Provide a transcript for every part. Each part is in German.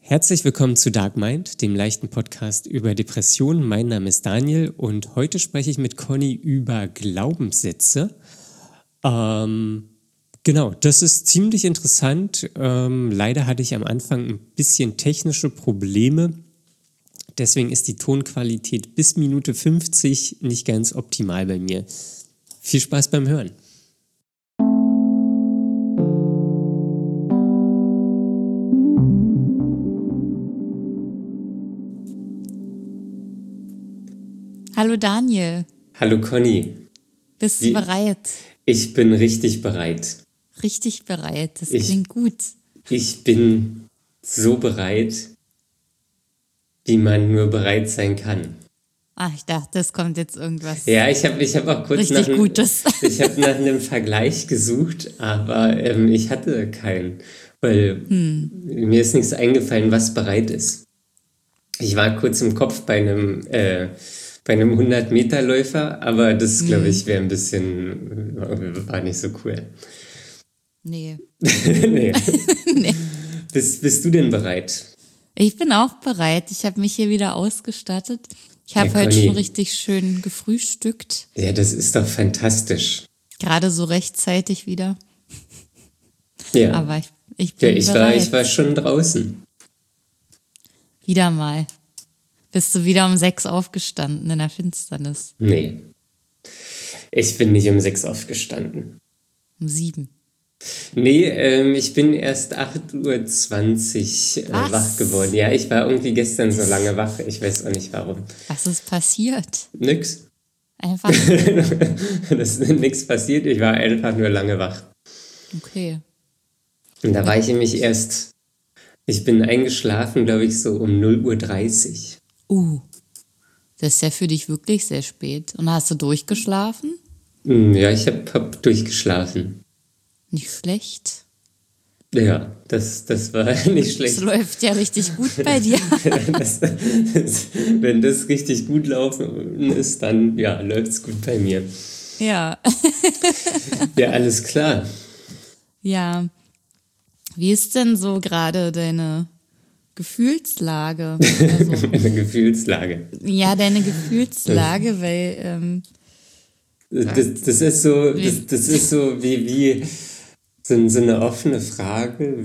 Herzlich willkommen zu Dark Mind, dem leichten Podcast über Depressionen. Mein Name ist Daniel und heute spreche ich mit Conny über Glaubenssätze. Genau, das ist ziemlich interessant. Leider hatte ich am Anfang ein bisschen technische Probleme. Deswegen ist die Tonqualität bis Minute 50 nicht ganz optimal bei mir. Viel Spaß beim Hören. Hallo Daniel. Hallo Conny. Bist du bereit? Ich bin richtig bereit. Richtig bereit, das klingt gut. Ich bin so bereit, wie man nur bereit sein kann. Ich dachte, es kommt jetzt irgendwas. Ja, ich hab auch kurz richtig Gutes. Ich habe nach einem Vergleich gesucht, aber ich hatte keinen, weil mir ist nichts eingefallen, was bereit ist. Ich war kurz im Kopf bei einem 100-Meter-Läufer, aber das, glaube ich, wäre ein bisschen, war nicht so cool. Nee. Nee. Nee. Bist du denn bereit? Ich bin auch bereit. Ich habe mich hier wieder ausgestattet. Ich habe heute Conny, schon richtig schön gefrühstückt. Ja, das ist doch fantastisch. Gerade so rechtzeitig wieder. Ja. Aber ich bin bereit. Ich war schon draußen. Wieder mal. Bist du wieder um 6 aufgestanden in der Finsternis? Nee. Ich bin nicht um 6 aufgestanden. Um 7. Nee, ich bin erst 8:20 Uhr wach geworden. Ja, ich war irgendwie gestern so lange wach. Ich weiß auch nicht warum. Was ist passiert? Nix. Einfach. Das ist nichts passiert. Ich war einfach nur lange wach. Okay. Und da war ich nämlich ich bin eingeschlafen, glaube ich, so um 0:30 Uhr. Das ist ja für dich wirklich sehr spät. Und hast du durchgeschlafen? Ja, ich hab durchgeschlafen. Nicht schlecht. Ja, das war nicht schlecht. Das läuft ja richtig gut bei dir. Wenn das richtig gut laufen ist, dann ja, läuft's gut bei mir. Ja. Ja, alles klar. Ja. Wie ist denn so gerade deine Gefühlslage? Meine Gefühlslage. Ja, deine Gefühlslage, weil Das ist so wie so eine offene Frage,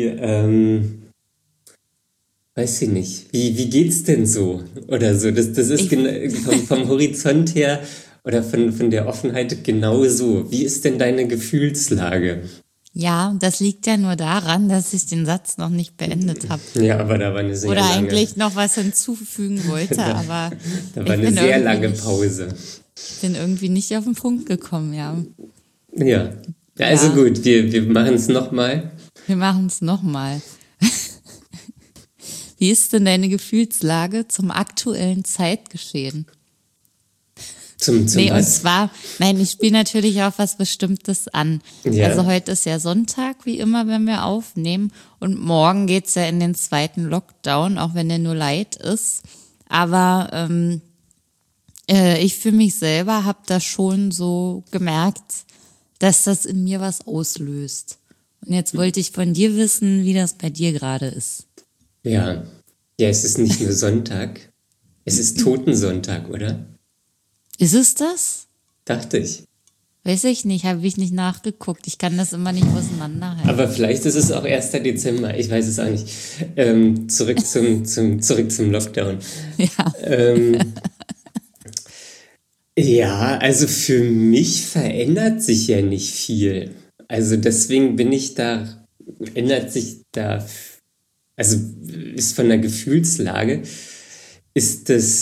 weiß ich nicht, wie geht's denn so? Oder so. Das ist vom Horizont her oder von der Offenheit genau so. Wie ist denn deine Gefühlslage? ja, das liegt ja nur daran, dass ich den Satz noch nicht beendet habe. Ja, aber da war eine sehr Oder lange... eigentlich noch was hinzufügen wollte, aber Da war eine sehr lange Pause. Ich bin irgendwie nicht auf den Punkt gekommen, ja. Ja, also gut, wir machen es nochmal. Wir machen es nochmal. Wie ist denn deine Gefühlslage zum aktuellen Zeitgeschehen? Zum Nee, was? und zwar, nein, ich spiele natürlich auch was Bestimmtes an. Ja. Also heute ist ja Sonntag, wie immer, wenn wir aufnehmen. Und morgen geht's ja in den 2. Lockdown, auch wenn der nur light ist. Aber ich für mich selber habe da schon so gemerkt, dass das in mir was auslöst. Und jetzt wollte ich von dir wissen, wie das bei dir gerade ist. Ja, es ist nicht nur Sonntag, es ist Totensonntag, oder? Ist es das? Dachte ich. Weiß ich nicht, habe ich nicht nachgeguckt. Ich kann das immer nicht auseinanderhalten. Aber vielleicht ist es auch 1. Dezember, ich weiß es auch nicht. Zurück zum Lockdown. Ja. Ja, also für mich verändert sich ja nicht viel. Also deswegen also ist von der Gefühlslage, ist das,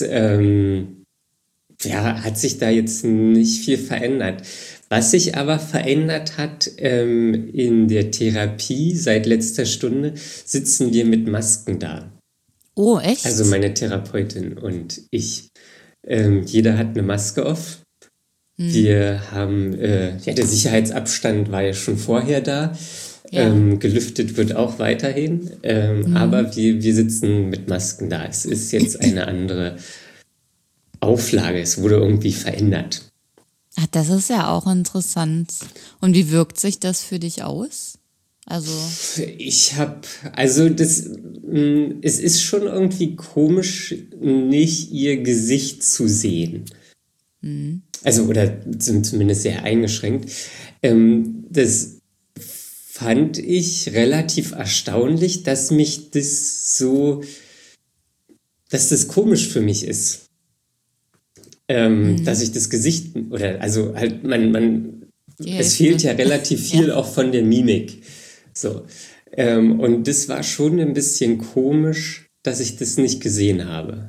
hat sich da jetzt nicht viel verändert. Was sich aber verändert hat, in der Therapie seit letzter Stunde sitzen wir mit Masken da. Oh, echt? Also meine Therapeutin und ich. Jeder hat eine Maske auf. Wir haben, der Sicherheitsabstand war ja schon vorher da. Ja. Gelüftet wird auch weiterhin. Aber wir sitzen mit Masken da. Es ist jetzt eine andere Auflage. Es wurde irgendwie verändert. Ach, das ist ja auch interessant. Und wie wirkt sich das für dich aus? Also Ich habe, also das es ist schon irgendwie komisch, nicht ihr Gesicht zu sehen. Also, oder zumindest sehr eingeschränkt. Das fand ich relativ erstaunlich, dass das komisch für mich ist. Dass ich das Gesicht, oder also halt, es fehlt ja relativ viel auch von der Mimik. So. Und das war schon ein bisschen komisch, dass ich das nicht gesehen habe.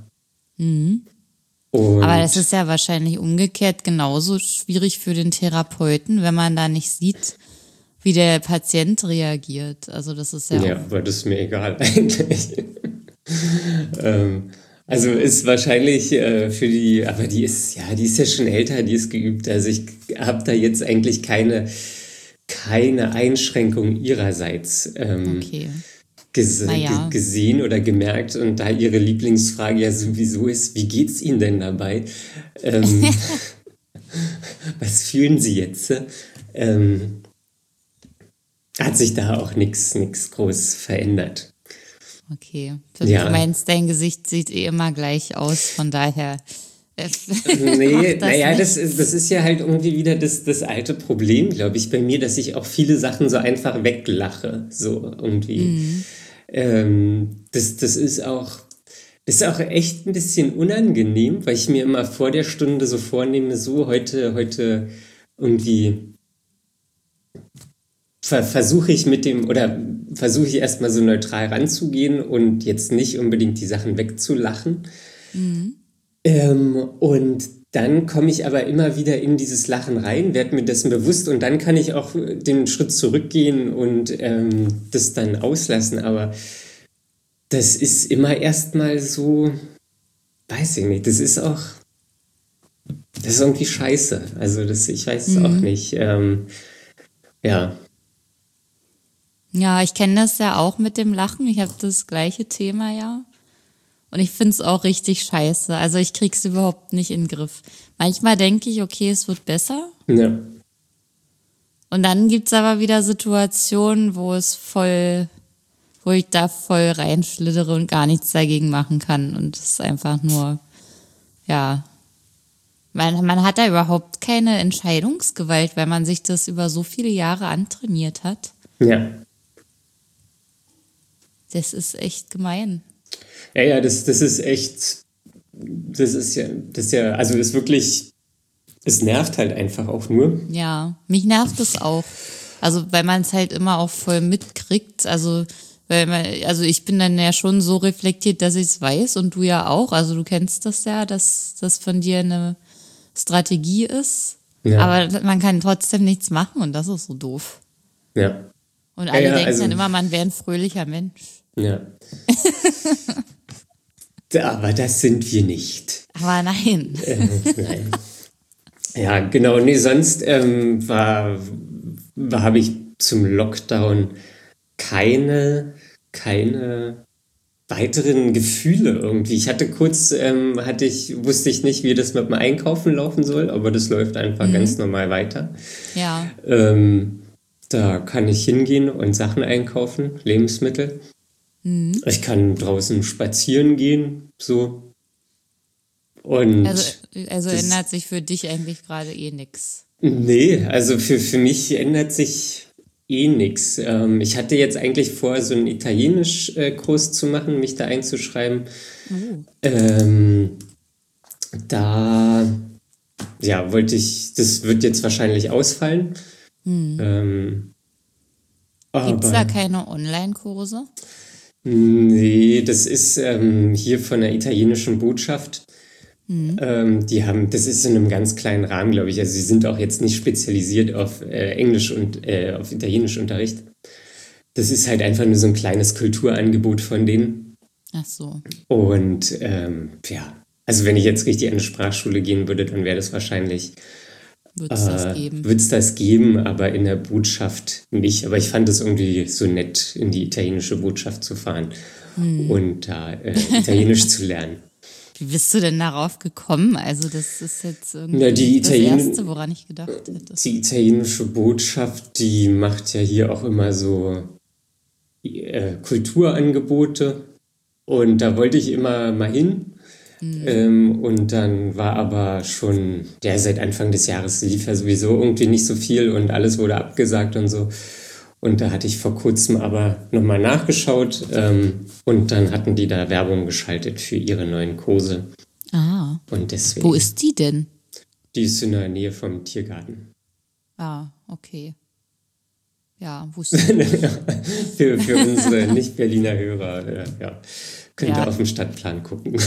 Aber das ist ja wahrscheinlich umgekehrt genauso schwierig für den Therapeuten, wenn man da nicht sieht, wie der Patient reagiert. Also das ist ja Ja, aber das ist mir egal eigentlich. Also ist wahrscheinlich aber die ist ja schon älter, die ist geübt. Also ich habe da jetzt eigentlich keine Einschränkung ihrerseits okay. gesehen oder gemerkt. Und da ihre Lieblingsfrage ja sowieso ist, wie geht's Ihnen denn dabei? Was fühlen Sie jetzt? Hat sich da auch nichts groß verändert. Okay. Du meinst, dein Gesicht sieht immer gleich aus, von daher. Nee, das ist ja halt irgendwie wieder das alte Problem, glaube ich, bei mir, dass ich auch viele Sachen so einfach weglache. So irgendwie. Das ist auch echt ein bisschen unangenehm, weil ich mir immer vor der Stunde so vornehme, so heute irgendwie versuche ich erstmal so neutral ranzugehen und jetzt nicht unbedingt die Sachen wegzulachen. Und dann komme ich aber immer wieder in dieses Lachen rein, werde mir dessen bewusst und dann kann ich auch den Schritt zurückgehen und das dann auslassen. Aber das ist immer erstmal so, weiß ich nicht, das ist irgendwie scheiße. Also ich weiß es auch nicht. Ja. Ja, ich kenne das ja auch mit dem Lachen. Ich habe das gleiche Thema ja. Und ich finde es auch richtig scheiße. Also ich krieg's überhaupt nicht in den Griff. Manchmal denke ich, okay, es wird besser. Ja. Und dann gibt's aber wieder Situationen, wo ich da voll reinschlittere und gar nichts dagegen machen kann. Und es ist einfach nur, ja, man hat da überhaupt keine Entscheidungsgewalt, weil man sich das über so viele Jahre antrainiert hat. Ja. Das ist echt gemein. Ja, das ist echt, also das wirklich, es nervt halt einfach auch nur. Ja, mich nervt es auch. Also, weil man es halt immer auch voll mitkriegt. Also ich bin dann ja schon so reflektiert, dass ich es weiß und du ja auch. Also du kennst das ja, dass das von dir eine Strategie ist. Ja. Aber man kann trotzdem nichts machen und das ist so doof. Ja. Und alle denken dann immer, man wäre ein fröhlicher Mensch. Ja. Aber das sind wir nicht. Aber nein. Nein. Ja, genau. Nee, sonst habe ich zum Lockdown keine weiteren Gefühle irgendwie. Ich hatte kurz, wusste ich nicht, wie das mit dem Einkaufen laufen soll, aber das läuft einfach ganz normal weiter. Ja. Da kann ich hingehen und Sachen einkaufen, Lebensmittel. Ich kann draußen spazieren gehen, so. Und also ändert sich für dich eigentlich gerade nichts? Nee, also für mich ändert sich nichts. Ich hatte jetzt eigentlich vor, so einen Italienisch-Kurs zu machen, mich da einzuschreiben. Da das wird jetzt wahrscheinlich ausfallen. Gibt es da keine Online-Kurse? Nee, das ist hier von der italienischen Botschaft. Das ist in einem ganz kleinen Rahmen, glaube ich. Also sie sind auch jetzt nicht spezialisiert auf Englisch und auf Italienischunterricht. Das ist halt einfach nur so ein kleines Kulturangebot von denen. Ach so. Und also wenn ich jetzt richtig an eine Sprachschule gehen würde, dann wäre das wahrscheinlich wird es das geben, aber in der Botschaft nicht. Aber ich fand es irgendwie so nett, in die italienische Botschaft zu fahren und da Italienisch zu lernen. Wie bist du denn darauf gekommen? Also das ist jetzt irgendwie das Erste, woran ich gedacht hätte. Die italienische Botschaft, die macht ja hier auch immer so Kulturangebote. Und da wollte ich immer mal hin. Und dann war aber schon, ja, seit Anfang des Jahres lief ja sowieso irgendwie nicht so viel und alles wurde abgesagt und so. Und da hatte ich vor kurzem aber nochmal nachgeschaut und dann hatten die da Werbung geschaltet für ihre neuen Kurse. Ah. Und deswegen. Wo ist die denn? Die ist in der Nähe vom Tiergarten. Ah, okay. Ja, wusste ich. Für unsere Nicht-Berliner Hörer, ja, könnt ihr Ja. auf dem Stadtplan gucken.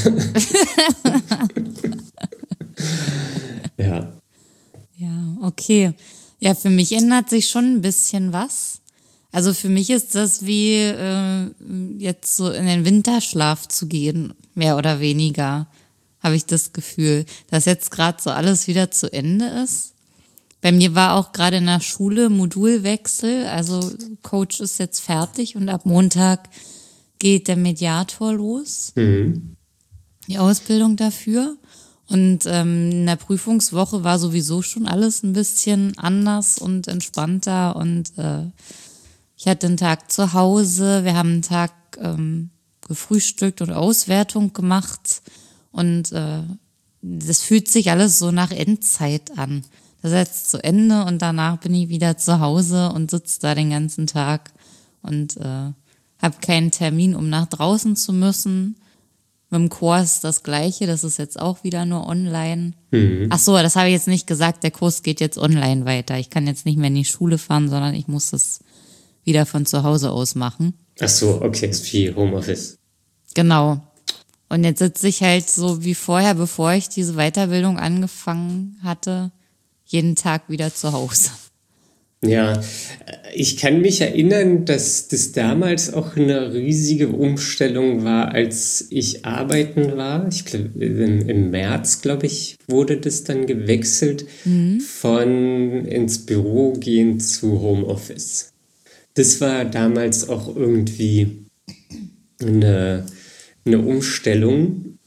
Ja. Ja, okay. Ja, für mich ändert sich schon ein bisschen was. Also für mich ist das wie jetzt so in den Winterschlaf zu gehen, mehr oder weniger, habe ich das Gefühl, dass jetzt gerade so alles wieder zu Ende ist. Bei mir war auch gerade in der Schule Modulwechsel, also Coach ist jetzt fertig und ab Montag geht der Mediator los, die Ausbildung dafür. Und in der Prüfungswoche war sowieso schon alles ein bisschen anders und entspannter und ich hatte einen Tag zu Hause, wir haben einen Tag gefrühstückt und Auswertung gemacht und das fühlt sich alles so nach Endzeit an. Das ist jetzt zu Ende und danach bin ich wieder zu Hause und sitze da den ganzen Tag und habe keinen Termin, um nach draußen zu müssen. Mit dem Kurs ist das Gleiche, das ist jetzt auch wieder nur online. Ach so, das habe ich jetzt nicht gesagt, der Kurs geht jetzt online weiter. Ich kann jetzt nicht mehr in die Schule fahren, sondern ich muss das wieder von zu Hause aus machen. Ach so, okay, ist wie Homeoffice. Genau. Und jetzt sitze ich halt so wie vorher, bevor ich diese Weiterbildung angefangen hatte, jeden Tag wieder zu Hause. Ja, ich kann mich erinnern, dass das damals auch eine riesige Umstellung war, als ich arbeiten war. Ich glaube, im März, glaube ich, wurde das dann gewechselt von ins Büro gehen zu Homeoffice. Das war damals auch irgendwie eine Umstellung.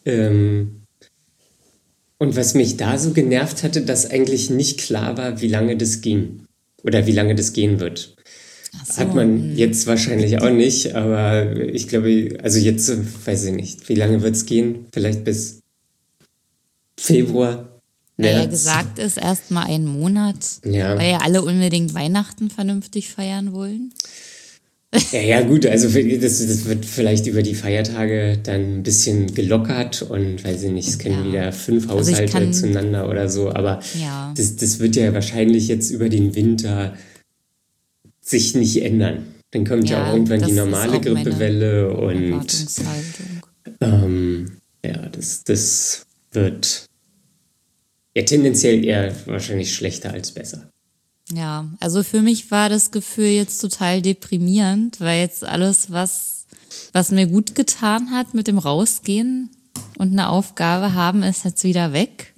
Und was mich da so genervt hatte, dass eigentlich nicht klar war, wie lange das ging. Oder wie lange das gehen wird. Ach so. Hat man jetzt wahrscheinlich auch nicht, aber ich glaube, also jetzt weiß ich nicht, wie lange wird es gehen? Vielleicht bis Februar, Naja, März? gesagt ist erst mal einen Monat, Ja. weil ja alle unbedingt Weihnachten vernünftig feiern wollen. Ja, gut, also das wird vielleicht über die Feiertage dann ein bisschen gelockert und weiß ich nicht, es können Ja. wieder 5 Also ich Haushalte kann- zueinander oder so, aber Ja. das wird ja wahrscheinlich jetzt über den Winter sich nicht ändern. Dann kommt ja Ja, auch irgendwann das die ist normale auch meine Grippewelle und Erwartungshaltung. ja, das wird ja tendenziell eher wahrscheinlich schlechter als besser. Ja, also für mich war das Gefühl jetzt total deprimierend, weil jetzt alles, was mir gut getan hat mit dem Rausgehen und eine Aufgabe haben, ist jetzt wieder weg.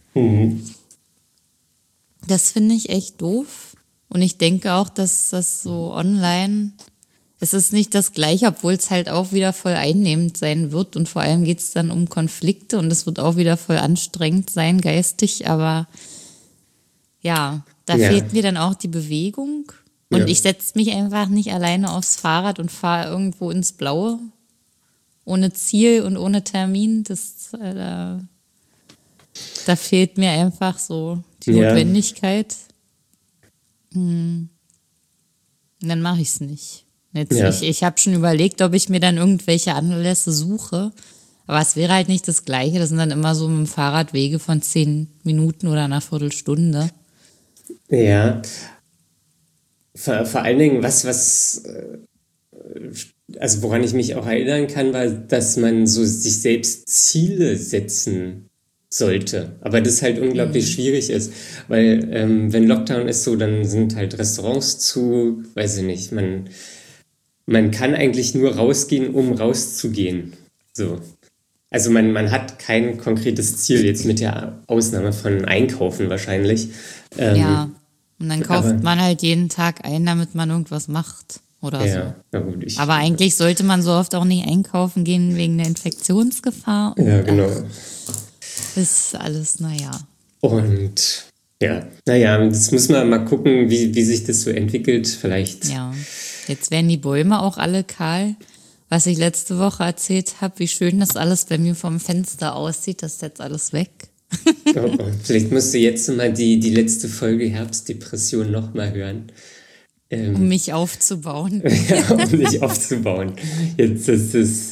Das finde ich echt doof. Und ich denke auch, dass das so online, es ist nicht das Gleiche, obwohl es halt auch wieder voll einnehmend sein wird. Und vor allem geht es dann um Konflikte und es wird auch wieder voll anstrengend sein, geistig. Aber ja, da Ja. fehlt mir dann auch die Bewegung. Und Ja. ich setze mich einfach nicht alleine aufs Fahrrad und fahre irgendwo ins Blaue. Ohne Ziel und ohne Termin. Da fehlt mir einfach so die Ja. Notwendigkeit. Und dann mache ich es nicht. Jetzt, Ja. ich habe schon überlegt, ob ich mir dann irgendwelche Anlässe suche. Aber es wäre halt nicht das Gleiche. Das sind dann immer so mit dem Fahrrad Wege von 10 Minuten oder einer Viertelstunde. Ja, vor allen Dingen, also woran ich mich auch erinnern kann, war, dass man so sich selbst Ziele setzen sollte. Aber das halt unglaublich schwierig ist, weil wenn Lockdown ist so, dann sind halt Restaurants zu, weiß ich nicht, man kann eigentlich nur rausgehen, um rauszugehen. So. Also man hat kein konkretes Ziel, jetzt mit der Ausnahme von Einkaufen wahrscheinlich. Ja. Und dann kauft aber- man halt jeden Tag ein, damit man irgendwas macht oder so. Ja, na gut, Aber eigentlich sollte man so oft auch nicht einkaufen gehen wegen der Infektionsgefahr. Und ja, genau. ist alles, naja. Und ja, naja, das muss man mal gucken, wie sich das so entwickelt. Vielleicht. Ja. Jetzt werden die Bäume auch alle kahl. was ich letzte Woche erzählt habe, wie schön das alles bei mir vom Fenster aussieht, das ist jetzt alles weg. Oh, vielleicht musst du jetzt mal die letzte Folge Herbstdepression nochmal hören. Um mich aufzubauen. Ja, um dich aufzubauen. Jetzt ist es,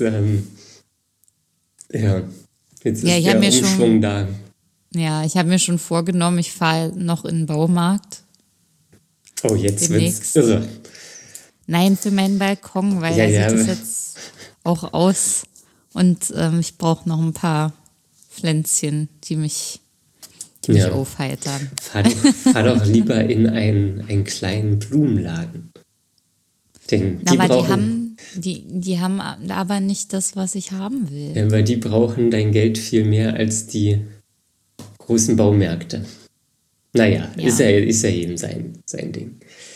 jetzt ist Ja, ich der habe mir Umschwung schon, da. ja, ich habe mir schon vorgenommen, ich fahre noch in den Baumarkt Oh, jetzt wird's demnächst. irre. Nein, für meinen Balkon, weil Ja, da ja, sieht es jetzt auch aus. Und ich brauche noch ein paar Pflänzchen, die mich ja. aufheitern. Fahr doch lieber in einen kleinen Blumenladen. Denn die Aber brauchen, die haben aber nicht das, was ich haben will. ja, weil die brauchen dein Geld viel mehr als die großen Baumärkte. Naja, Ja. ist ja jedem sein Ding.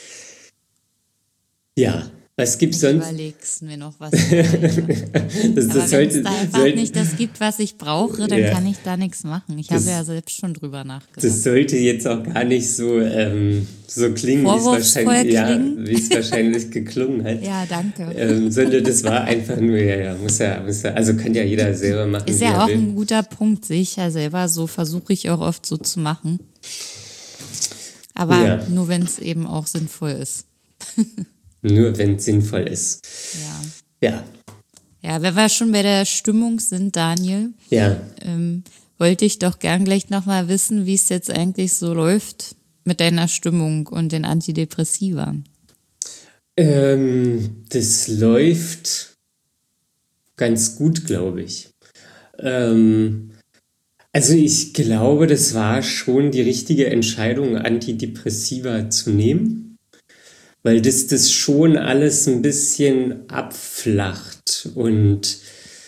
Ja, was gibt's Ich sonst? überleg's mir noch, was ich will. Das Aber wenn es sollte, da einfach nicht das gibt, was ich brauche, dann Ja. kann ich da nichts machen. Ich Das- habe ja selbst schon drüber nachgedacht. das sollte jetzt auch gar nicht so klingen, Vorwurfsvoll klingen? wie es wahrscheinlich geklungen hat. Ja, danke. Sondern das war einfach nur, muss ja, also kann ja jeder selber machen, Ist wie er ja auch will. ein guter Punkt, sehe ich ja selber. So versuche ich auch oft so zu machen. Aber Ja. nur, wenn es eben auch sinnvoll ist. Nur wenn es sinnvoll ist. Ja. Ja, Ja, wenn wir schon bei der Stimmung sind, Daniel, ja. wollte ich doch gern gleich nochmal wissen, wie es jetzt eigentlich so läuft mit deiner Stimmung und den Antidepressiva. Das läuft ganz gut, glaube ich. Also ich glaube, das war schon die richtige Entscheidung, Antidepressiva zu nehmen, weil das schon alles ein bisschen abflacht und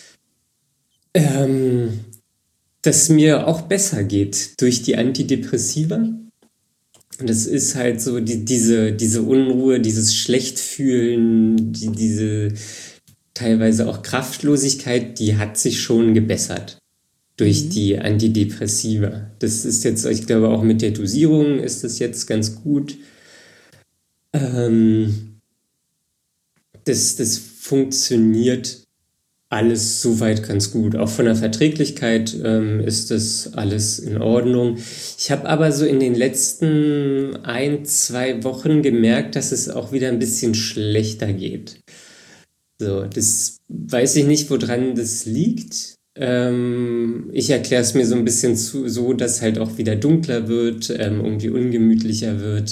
dass mir auch besser geht durch die Antidepressiva. Und das ist halt so diese Unruhe, dieses Schlechtfühlen, diese teilweise auch Kraftlosigkeit, die hat sich schon gebessert durch die Antidepressiva. Das ist jetzt, ich glaube, auch mit der Dosierung ist das jetzt ganz gut. Das funktioniert alles soweit ganz gut. Auch von der Verträglichkeit ist das alles in Ordnung. Ich habe aber so in den letzten 1, 2 Wochen gemerkt, dass es auch wieder ein bisschen schlechter geht. So, das weiß ich nicht, woran das liegt. Ich erkläre es mir so ein bisschen so, dass halt auch wieder dunkler wird, irgendwie ungemütlicher wird.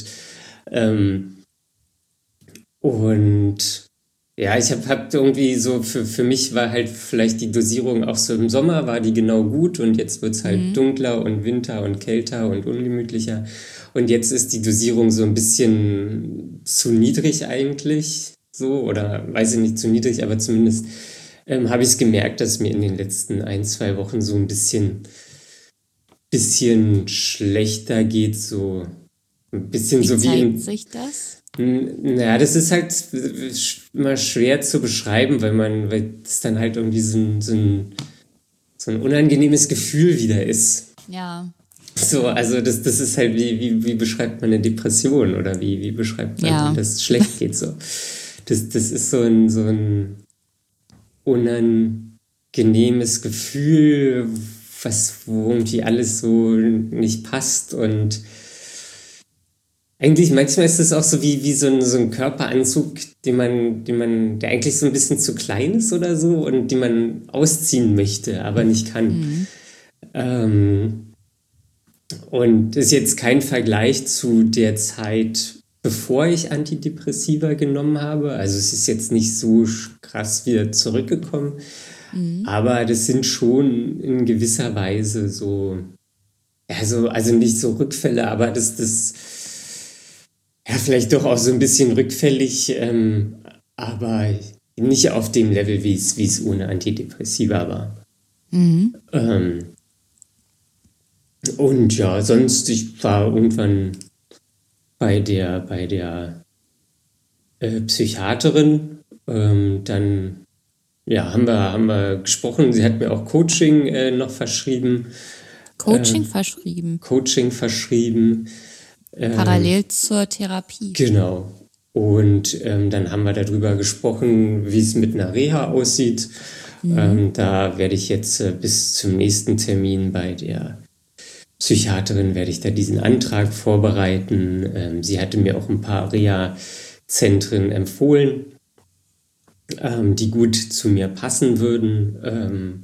Und ja, ich hab irgendwie so, für mich war halt vielleicht die Dosierung auch so im Sommer, war die genau gut und jetzt wird es halt dunkler und Winter und kälter und ungemütlicher. Und jetzt ist die Dosierung so ein bisschen zu niedrig eigentlich, so, oder weiß ich nicht, zu niedrig, aber zumindest habe ich es gemerkt, dass mir in den letzten 1, 2 Wochen so ein bisschen schlechter geht, so ein bisschen Wie so wie zeigt sich das? naja, das ist halt immer schwer zu beschreiben, weil das dann halt irgendwie so ein unangenehmes Gefühl wieder ist. Ja. So, also das ist halt wie beschreibt man eine Depression oder wie beschreibt man, Ja. wie das schlecht geht so. Das ist so ein unangenehmes Gefühl, wo irgendwie alles so nicht passt und eigentlich manchmal ist es auch so wie so ein Körperanzug, der eigentlich so ein bisschen zu klein ist oder so und den man ausziehen möchte, aber nicht kann. Und ist jetzt kein Vergleich zu der Zeit, bevor ich Antidepressiva genommen habe. Also es ist jetzt nicht so krass wieder zurückgekommen, aber das sind schon in gewisser Weise so, ja, so, also nicht so Rückfälle, aber das ja, vielleicht doch auch so ein bisschen rückfällig, aber nicht auf dem Level, wie es ohne Antidepressiva war. Und ja, sonst, ich war irgendwann bei der Psychiaterin, dann ja, haben wir gesprochen, sie hat mir auch Coaching noch verschrieben. Coaching verschrieben. Coaching verschrieben. Parallel zur Therapie. Genau. Und dann haben wir darüber gesprochen, wie es mit einer Reha aussieht. Da werde ich jetzt bis zum nächsten Termin bei der Psychiaterin, werde ich da diesen Antrag vorbereiten. Sie hatte mir auch ein paar Reha-Zentren empfohlen, die gut zu mir passen würden.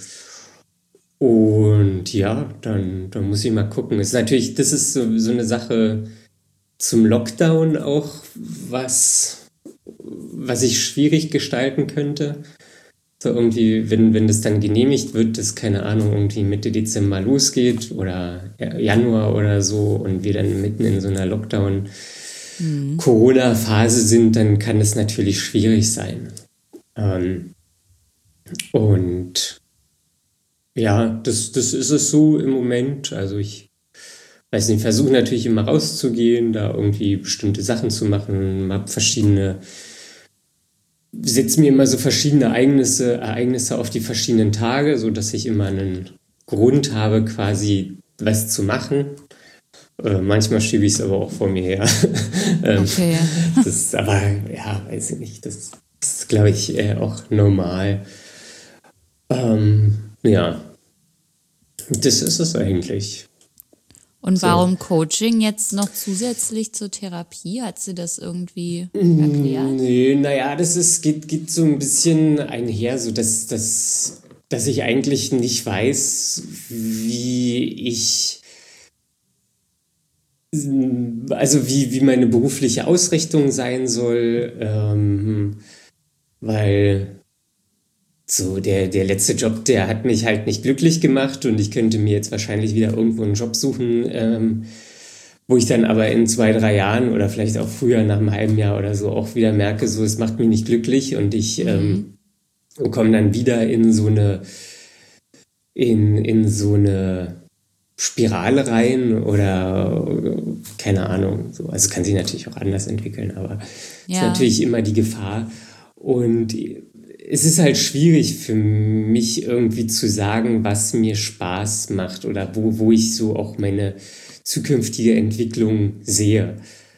Und ja, dann muss ich mal gucken. Das ist so eine Sache zum Lockdown auch, was ich schwierig gestalten könnte. So irgendwie, wenn das dann genehmigt wird, dass, keine Ahnung, irgendwie Mitte Dezember losgeht oder Januar oder so und wir dann mitten in so einer Lockdown-Corona-Phase sind, dann kann das natürlich schwierig sein. Und ja, das ist es so im Moment. Also ich weiß nicht, versuche natürlich immer rauszugehen, da irgendwie bestimmte Sachen zu machen, setze mir immer so verschiedene Ereignisse auf die verschiedenen Tage, sodass ich immer einen Grund habe, quasi was zu machen. Manchmal schiebe ich es aber auch vor mir her. Okay. Das ist aber, ja, weiß ich nicht, das ist, glaube ich, auch normal. Ja, das ist es eigentlich. Und So. warum Coaching jetzt noch zusätzlich zur Therapie? Hat sie das irgendwie erklärt? Nee, naja, geht so ein bisschen einher, so dass ich eigentlich nicht weiß, wie meine berufliche Ausrichtung sein soll, weil so der letzte Job, der hat mich halt nicht glücklich gemacht und ich könnte mir jetzt wahrscheinlich wieder irgendwo einen Job suchen, wo ich dann aber in 2, 3 Jahren oder vielleicht auch früher nach einem halben Jahr oder so auch wieder merke, so es macht mich nicht glücklich und ich komme dann wieder in so eine Spirale rein oder keine Ahnung. So. Also kann sich natürlich auch anders entwickeln, aber es ist natürlich immer die Gefahr. Und es ist halt schwierig für mich irgendwie zu sagen, was mir Spaß macht oder wo ich so auch meine zukünftige Entwicklung sehe.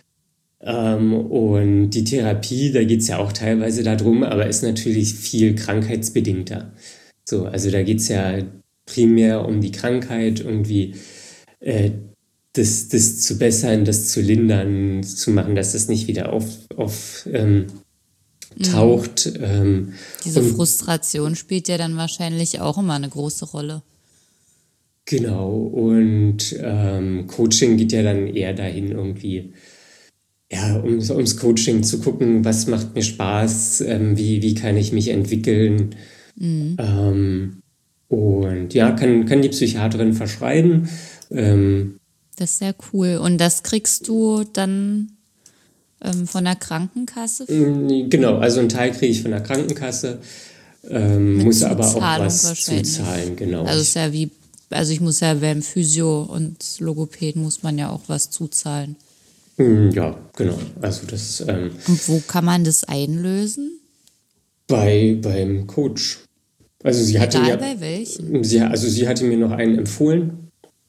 Und die Therapie, da geht es ja auch teilweise darum, aber ist natürlich viel krankheitsbedingter. So, also da geht es ja primär um die Krankheit, irgendwie das zu bessern, das zu lindern, zu machen, dass das nicht wieder taucht. Diese Frustration spielt ja dann wahrscheinlich auch immer eine große Rolle. Genau, und Coaching geht ja dann eher dahin irgendwie, ja, ums Coaching zu gucken, was macht mir Spaß, wie kann ich mich entwickeln. Und ja, kann die Psychiaterin verschreiben. Das ist sehr cool. Und das kriegst du dann von der Krankenkasse? Genau, also einen Teil kriege ich von der Krankenkasse, muss aber auch was zuzahlen, genau. Also ist ja ich muss ja beim Physio und Logopäden muss man ja auch was zuzahlen. Ja, genau. Also das. Und wo kann man das einlösen? Beim Coach. Also sie hatte Egal mir, bei welchen. sie hatte mir noch einen empfohlen.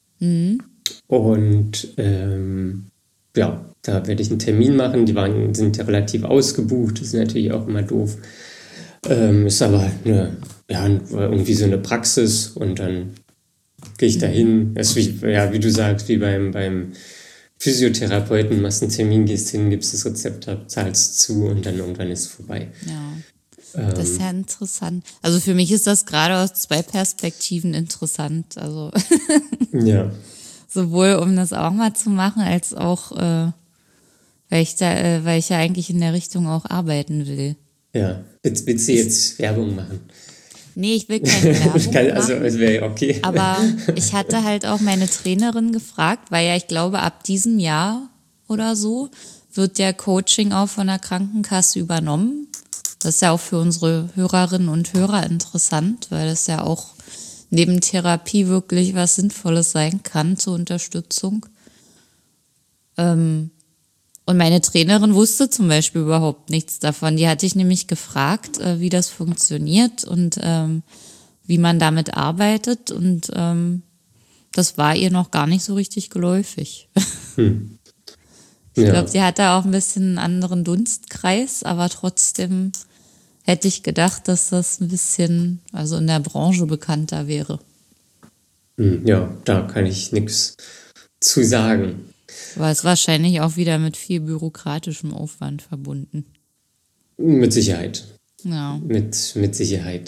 Und ja, da werde ich einen Termin machen. Sind ja relativ ausgebucht. Das ist natürlich auch immer doof. Ist aber irgendwie so eine Praxis und dann gehe ich dahin. Das ist wie du sagst, wie beim Physiotherapeuten, machst einen Termin, gehst hin, gibst das Rezept ab, zahlst zu und dann irgendwann ist es vorbei. Ja, das ist ja interessant. Also für mich ist das gerade aus 2 Perspektiven interessant. Also ja. Sowohl um das auch mal zu machen, als auch, weil ich ja eigentlich in der Richtung auch arbeiten will. Ja, willst du jetzt Werbung machen? Nee, ich will keine Werbung machen. Also es wäre ja okay. Aber ich hatte halt auch meine Trainerin gefragt, weil ja ich glaube, ab diesem Jahr oder so wird der Coaching auch von der Krankenkasse übernommen. Das ist ja auch für unsere Hörerinnen und Hörer interessant, weil das ja auch neben Therapie wirklich was Sinnvolles sein kann zur Unterstützung. Und meine Trainerin wusste zum Beispiel überhaupt nichts davon. Die hatte ich nämlich gefragt, wie das funktioniert und wie man damit arbeitet. Und das war ihr noch gar nicht so richtig geläufig. Ich Ja. glaube, die hat da auch ein bisschen einen anderen Dunstkreis, aber trotzdem hätte ich gedacht, dass das ein bisschen, also in der Branche bekannter wäre. Ja, da kann ich nichts zu sagen. Aber es ist wahrscheinlich auch wieder mit viel bürokratischem Aufwand verbunden. Mit Sicherheit. Ja. Mit Sicherheit.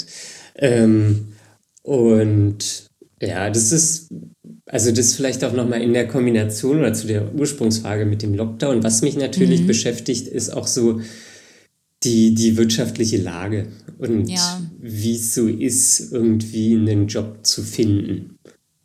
Und ja, also das vielleicht auch nochmal in der Kombination oder zu der Ursprungsfrage mit dem Lockdown. Was mich natürlich beschäftigt, ist auch so die wirtschaftliche Lage und Ja. wie es so ist, irgendwie einen Job zu finden.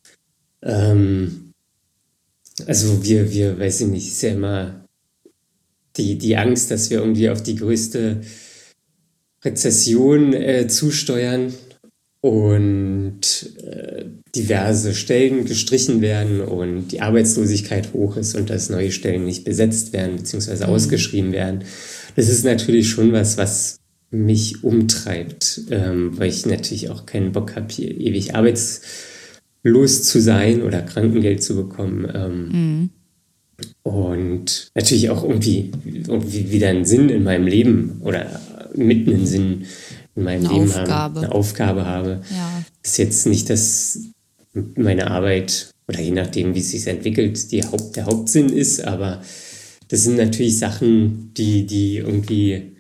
Also wir, weiß ich nicht, ist ja immer die Angst, dass wir irgendwie auf die größte Rezession zusteuern und diverse Stellen gestrichen werden und die Arbeitslosigkeit hoch ist und dass neue Stellen nicht besetzt werden beziehungsweise ausgeschrieben werden. Das ist natürlich schon was mich umtreibt, weil ich natürlich auch keinen Bock habe, hier ewig arbeitslos zu sein oder Krankengeld zu bekommen. Und natürlich auch irgendwie wieder einen Sinn in meinem Leben oder mitten einen Sinn in meinem Eine Leben Aufgabe. haben, eine Aufgabe habe. Ja. Ist jetzt nicht, dass meine Arbeit oder je nachdem, wie es sich entwickelt, der Hauptsinn ist, aber das sind natürlich Sachen, die irgendwie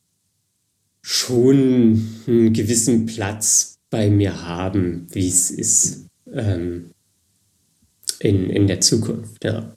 schon einen gewissen Platz bei mir haben, wie es ist in der Zukunft, ja.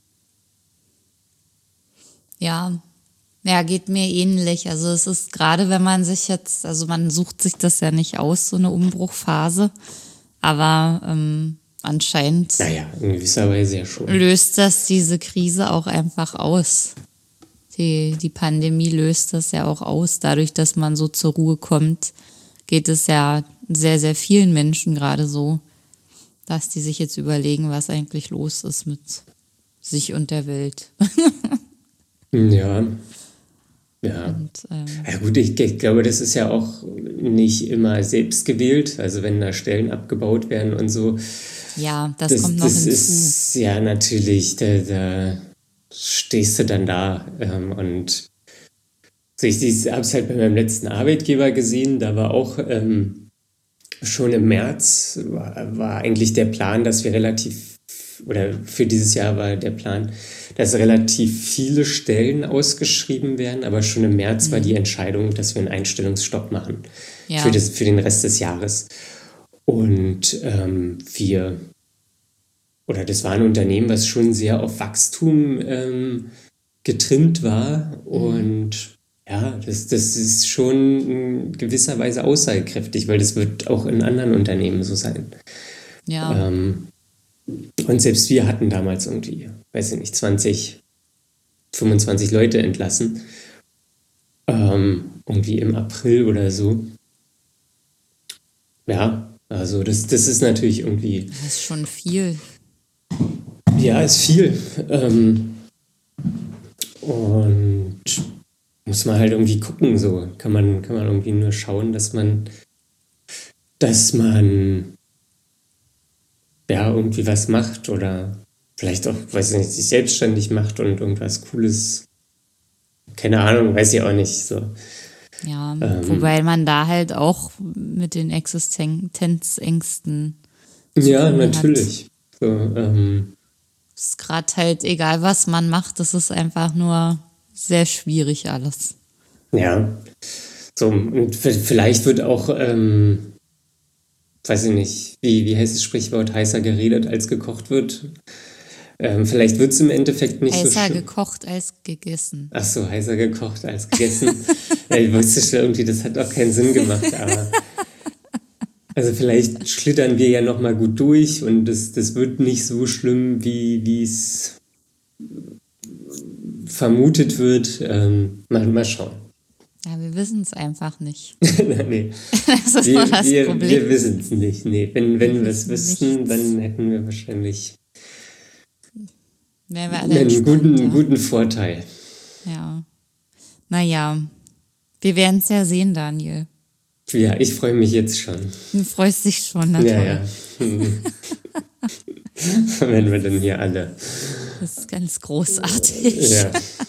Ja, geht mir ähnlich. Also es ist gerade, wenn man sich jetzt, also man sucht sich das ja nicht aus, so eine Umbruchphase, aber anscheinend Naja, in gewisser Weise ja schon. löst das diese Krise auch einfach aus. Die Pandemie löst das ja auch aus. Dadurch, dass man so zur Ruhe kommt, geht es ja sehr, sehr vielen Menschen gerade so, dass die sich jetzt überlegen, was eigentlich los ist mit sich und der Welt. Ja. Ja. Und, Ja gut, ich glaube, das ist ja auch nicht immer selbst gewählt. Also wenn da Stellen abgebaut werden und so. ja, das kommt noch Das hinzu. ist ja natürlich, da stehst du dann da. Und so ich habe es halt bei meinem letzten Arbeitgeber gesehen, da war auch schon im März war eigentlich der Plan, dass wir oder für dieses Jahr war der Plan, dass relativ viele Stellen ausgeschrieben werden, aber schon im März war die Entscheidung, dass wir einen Einstellungsstopp machen Ja. für den Rest des Jahres. Und das war ein Unternehmen, was schon sehr auf Wachstum getrimmt war und ja, das ist schon in gewisser Weise aussagekräftig, weil das wird auch in anderen Unternehmen so sein. Ja, Und selbst wir hatten damals irgendwie, weiß ich nicht, 20, 25 Leute entlassen. Irgendwie im April oder so. Ja, also das ist natürlich irgendwie, das ist schon viel. ja, ist viel. Und muss man halt irgendwie gucken, so. Kann man irgendwie nur schauen, dass man ja, irgendwie was macht oder vielleicht auch, weiß ich nicht, sich selbstständig macht und irgendwas Cooles, keine Ahnung, weiß ich auch nicht, so. Ja, wobei man da halt auch mit den Existenzängsten Ja, tun hat. natürlich. So, Es ist gerade halt egal, was man macht, das ist einfach nur sehr schwierig alles. ja. So, und vielleicht wird auch, weiß ich nicht, wie heißt das Sprichwort, heißer geredet als gekocht wird. Vielleicht wird es im Endeffekt nicht so Heißer schlimm. gekocht als gegessen. Ach so, heißer gekocht als gegessen. Ja, ich wusste schon irgendwie, das hat auch keinen Sinn gemacht, aber also vielleicht schlittern wir ja nochmal gut durch und das wird nicht so schlimm, wie es vermutet wird. Mal schauen. Ja, wir wissen es einfach nicht. Nee, Das ist nur das Problem. wir wissen es nicht. Nee, wenn wir es wissen wüssten, nichts. dann hätten wir wahrscheinlich Wären wir alle einen entspannter. guten Vorteil. Ja. Naja, wir werden es ja sehen, Daniel. Ja, ich freue mich jetzt schon. Du freust dich schon, na Ja, toll. ja. Wenn wir dann hier alle. Das ist ganz großartig. Ja.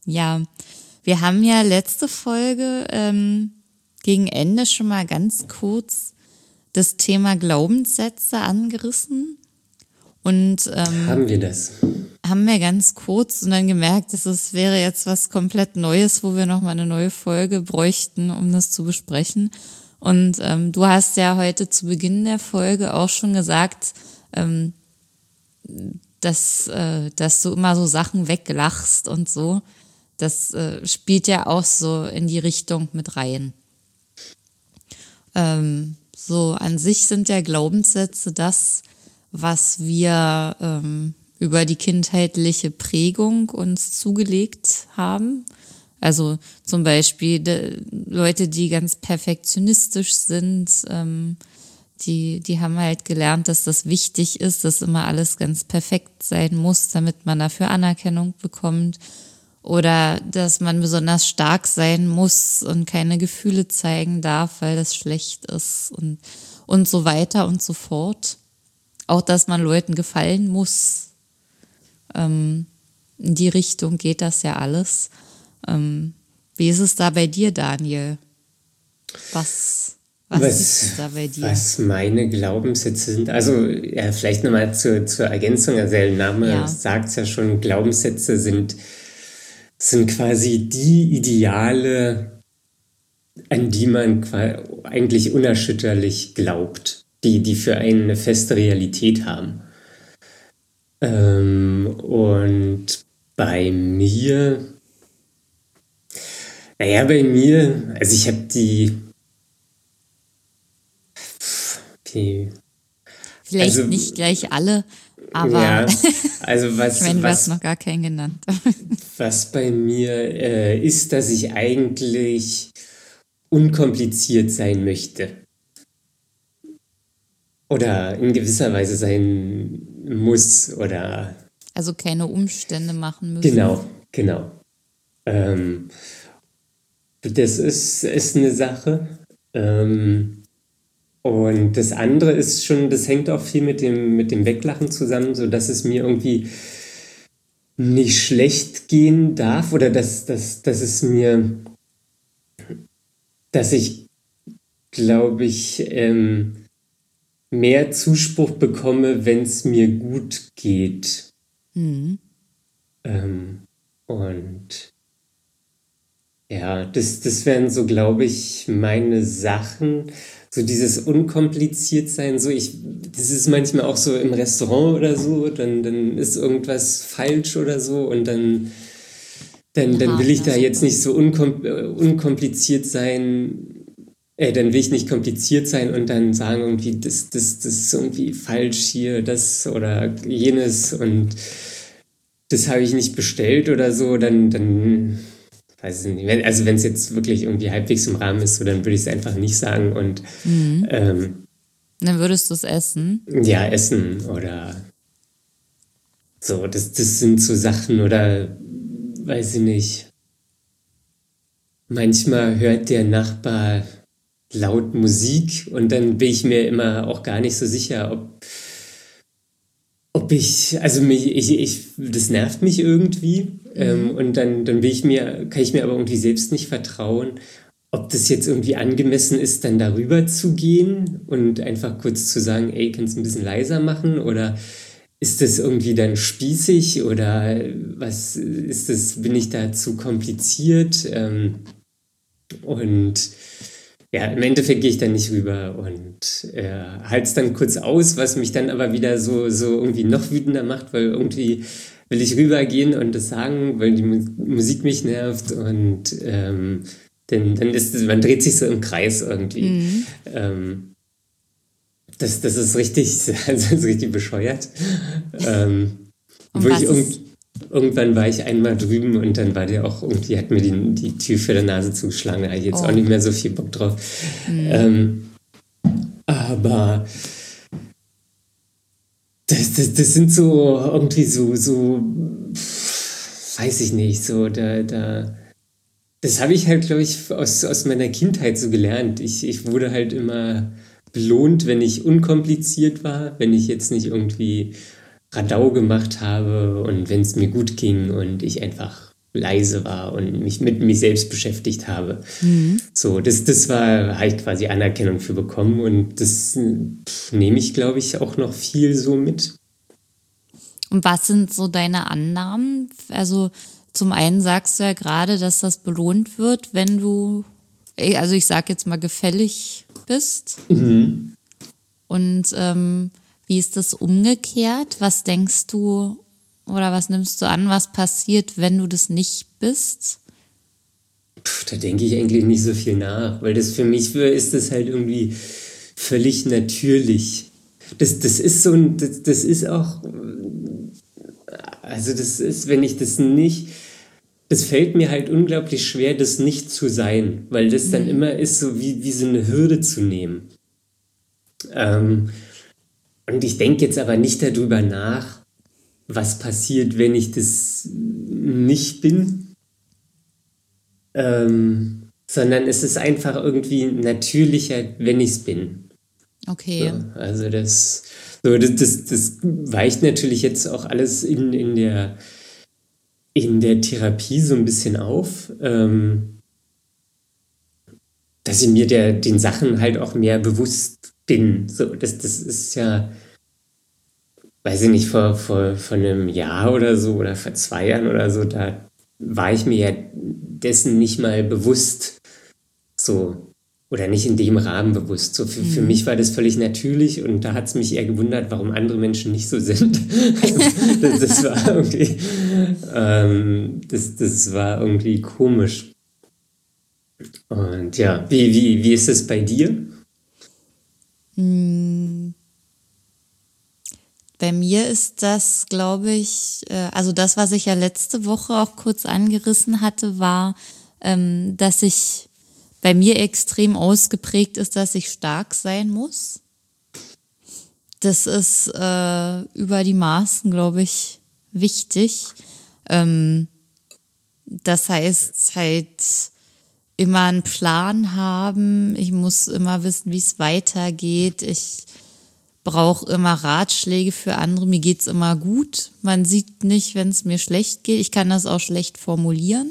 Ja, wir haben ja letzte Folge gegen Ende schon mal ganz kurz das Thema Glaubenssätze angerissen. Und Haben wir das? haben wir ganz kurz und dann gemerkt, dass es wäre jetzt was komplett Neues, wo wir nochmal eine neue Folge bräuchten, um das zu besprechen. Und du hast ja heute zu Beginn der Folge auch schon gesagt, dass du immer so Sachen weglachst und so. Das spielt ja auch so in die Richtung mit rein. So an sich sind ja Glaubenssätze das, was wir über die kindheitliche Prägung uns zugelegt haben. Also zum Beispiel Leute, die ganz perfektionistisch sind, die haben halt gelernt, dass das wichtig ist, dass immer alles ganz perfekt sein muss, damit man dafür Anerkennung bekommt. Oder dass man besonders stark sein muss und keine Gefühle zeigen darf, weil das schlecht ist und so weiter und so fort. Auch, dass man Leuten gefallen muss. In die Richtung geht das ja alles. Wie ist es da bei dir, Daniel? Was ist da bei dir? Was meine Glaubenssätze sind, also ja, vielleicht nochmal zur Ergänzung, also der Name sagt es ja schon, Glaubenssätze sind quasi die Ideale, an die man eigentlich unerschütterlich glaubt, die für einen eine feste Realität haben. Und bei mir, also ich habe Vielleicht also, nicht gleich alle, aber ja, also ich meine, du hast noch gar keinen genannt. Was bei mir ist, dass ich eigentlich unkompliziert sein möchte. Oder in gewisser Weise sein muss oder... Also keine Umstände machen müssen. Genau. Das ist eine Sache. Und das andere ist schon, das hängt auch viel mit dem Weglachen zusammen, so dass es mir irgendwie nicht schlecht gehen darf oder dass ich, glaube ich, mehr Zuspruch bekomme, wenn es mir gut geht. Und ja, das wären so, glaube ich, meine Sachen. So dieses unkompliziert sein, das ist manchmal auch so im Restaurant oder so, dann ist irgendwas falsch oder so und dann will ich da jetzt nicht so unkompliziert sein, dann will ich nicht kompliziert sein und dann sagen irgendwie, das ist irgendwie falsch hier, das oder jenes und das habe ich nicht bestellt oder so, dann weiß ich nicht. Also wenn es jetzt wirklich irgendwie halbwegs im Rahmen ist, so, dann würde ich es einfach nicht sagen und Dann würdest du es essen? Ja, essen oder so, das sind so Sachen oder weiß ich nicht. Manchmal hört der Nachbar laut Musik und dann bin ich mir immer auch gar nicht so sicher, ob ich, also das nervt mich irgendwie und dann kann ich mir aber irgendwie selbst nicht vertrauen, ob das jetzt irgendwie angemessen ist, dann darüber zu gehen und einfach kurz zu sagen, ey, kannst du ein bisschen leiser machen oder ist das irgendwie dann spießig oder was ist das, bin ich da zu kompliziert und ja, im Endeffekt gehe ich dann nicht rüber und halte es dann kurz aus, was mich dann aber wieder so irgendwie noch wütender macht, weil irgendwie will ich rübergehen und das sagen, weil die Musik mich nervt und dann man dreht sich so im Kreis irgendwie. Das ist richtig, also das ist richtig bescheuert. Irgendwann war ich einmal drüben und dann war der auch irgendwie, hat mir die Tür für die Nase zugeschlagen. Da habe ich jetzt auch nicht mehr so viel Bock drauf. Aber das sind so irgendwie so weiß ich nicht, so das habe ich halt, glaube ich, aus meiner Kindheit so gelernt. Ich wurde halt immer belohnt, wenn ich unkompliziert war, wenn ich jetzt nicht irgendwie Radau gemacht habe und wenn es mir gut ging und ich einfach leise war und mich mit mir selbst beschäftigt habe. So, das war halt quasi Anerkennung für bekommen und das nehme ich, glaube ich, auch noch viel so mit. Und was sind so deine Annahmen? Also zum einen sagst du ja gerade, dass das belohnt wird, wenn du, also ich sag jetzt mal, gefällig bist. Und wie ist das umgekehrt? Was denkst du oder was nimmst du an, was passiert, wenn du das nicht bist? Da denke ich eigentlich nicht so viel nach, weil das für mich ist das halt irgendwie völlig natürlich. Das ist so ein, das ist auch, also das ist, wenn ich das nicht, das fällt mir halt unglaublich schwer, das nicht zu sein, weil das dann immer ist so wie so eine Hürde zu nehmen. Und ich denke jetzt aber nicht darüber nach, was passiert, wenn ich das nicht bin, sondern es ist einfach irgendwie natürlicher, wenn ich es bin. Okay. So, also das weicht natürlich jetzt auch alles in der Therapie so ein bisschen auf, dass ich mir den Sachen halt auch mehr bewusst bin. So, das ist ja, weiß ich nicht, vor einem Jahr oder so oder vor 2 Jahren oder so, da war ich mir ja dessen nicht mal bewusst. So. Oder nicht in dem Rahmen bewusst. So für mich war das völlig natürlich und da hat es mich eher gewundert, warum andere Menschen nicht so sind. Das war irgendwie, das war irgendwie komisch. Und ja, wie ist es bei dir? Bei mir ist das, glaube ich, also das, was ich ja letzte Woche auch kurz angerissen hatte, war, dass ich bei mir extrem ausgeprägt ist, dass ich stark sein muss. Das ist über die Maßen, glaube ich, wichtig. Das heißt halt immer einen Plan haben. Ich muss immer wissen, wie es weitergeht. Ich brauche immer Ratschläge für andere. Mir geht's immer gut. Man sieht nicht, wenn es mir schlecht geht. Ich kann das auch schlecht formulieren.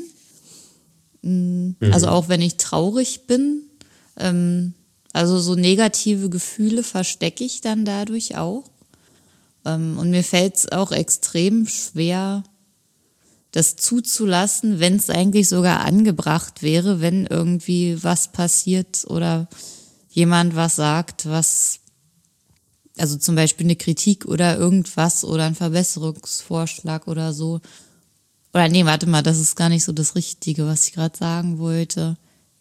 Also auch wenn ich traurig bin. Also so negative Gefühle verstecke ich dann dadurch auch. Und mir fällt es auch extrem schwer, das zuzulassen, wenn es eigentlich sogar angebracht wäre, wenn irgendwie was passiert oder jemand was sagt, also zum Beispiel eine Kritik oder irgendwas oder ein Verbesserungsvorschlag oder so. Oder nee, warte mal, das ist gar nicht so das Richtige, was ich gerade sagen wollte.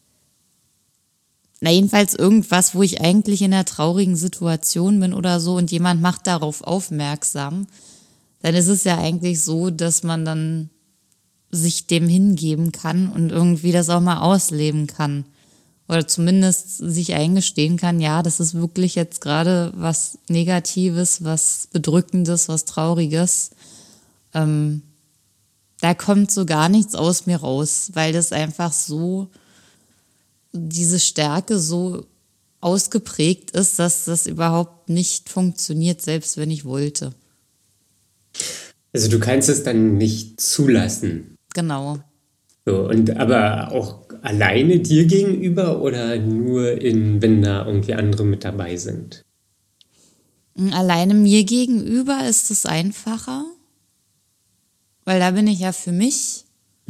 Na, jedenfalls irgendwas, wo ich eigentlich in einer traurigen Situation bin oder so und jemand macht darauf aufmerksam, dann ist es ja eigentlich so, dass man dann sich dem hingeben kann und irgendwie das auch mal ausleben kann. Oder zumindest sich eingestehen kann, ja, das ist wirklich jetzt gerade was Negatives, was Bedrückendes, was Trauriges. Da kommt so gar nichts aus mir raus, weil das einfach so, diese Stärke so ausgeprägt ist, dass das überhaupt nicht funktioniert, selbst wenn ich wollte. Also du kannst es dann nicht zulassen. Genau. So, aber auch alleine dir gegenüber oder nur wenn da irgendwie andere mit dabei sind? Alleine mir gegenüber ist es einfacher, weil da bin ich ja für mich.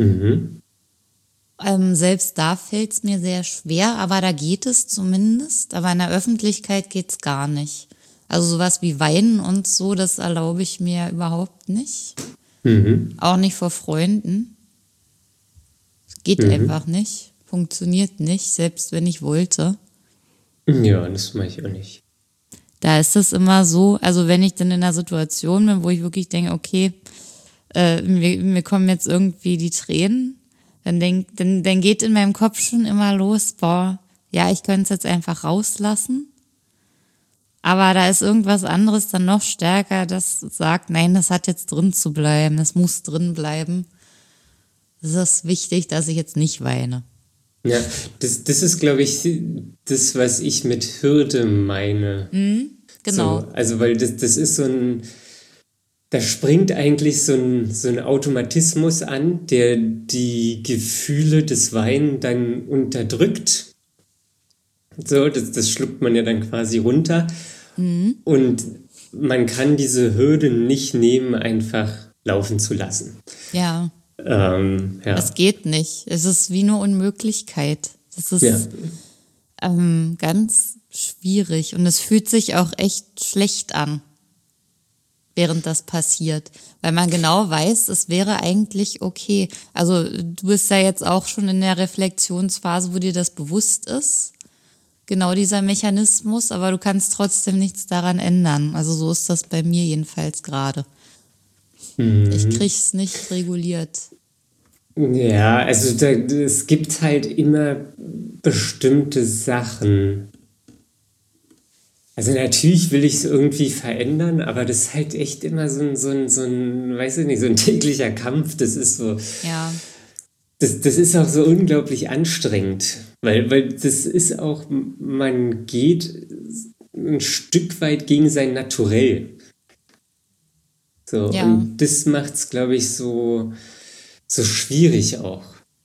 Selbst da fällt es mir sehr schwer, aber da geht es zumindest. Aber in der Öffentlichkeit geht es gar nicht. Also sowas wie Weinen und so, das erlaube ich mir überhaupt nicht. Auch nicht vor Freunden. Es geht einfach nicht. Funktioniert nicht, selbst wenn ich wollte. Ja, das mache ich auch nicht. Da ist es immer so, also wenn ich dann in einer Situation bin, wo ich wirklich denke, okay, mir kommen jetzt irgendwie die Tränen, dann geht in meinem Kopf schon immer los, boah, ja, ich könnte es jetzt einfach rauslassen. Aber da ist irgendwas anderes dann noch stärker, das sagt, nein, das hat jetzt drin zu bleiben, das muss drin bleiben. Es ist wichtig, dass ich jetzt nicht weine. Ja, das ist, glaube ich, das, was ich mit Hürde meine. Genau. So, also, weil das ist so ein, da springt eigentlich so ein Automatismus an, der die Gefühle des Weinen dann unterdrückt. So, das schluckt man ja dann quasi runter. Und man kann diese Hürde nicht nehmen, einfach laufen zu lassen. Ja, Ja. es geht nicht. Es ist wie eine Unmöglichkeit. Das ist Ja. ganz schwierig und es fühlt sich auch echt schlecht an, während das passiert, weil man genau weiß, es wäre eigentlich okay. Also du bist ja jetzt auch schon in der Reflexionsphase, wo dir das bewusst ist, genau dieser Mechanismus, aber du kannst trotzdem nichts daran ändern. Also so ist das bei mir jedenfalls gerade. Ich krieg's nicht reguliert. Ja, also es gibt halt immer bestimmte Sachen. Also natürlich will ich es irgendwie verändern, aber das ist halt echt immer so ein, weiß ich nicht, so ein täglicher Kampf. Das ist so, Ja, das ist auch so unglaublich anstrengend, weil das ist auch, man geht ein Stück weit gegen sein Naturell. So, ja. und das macht es, glaube ich, so schwierig auch.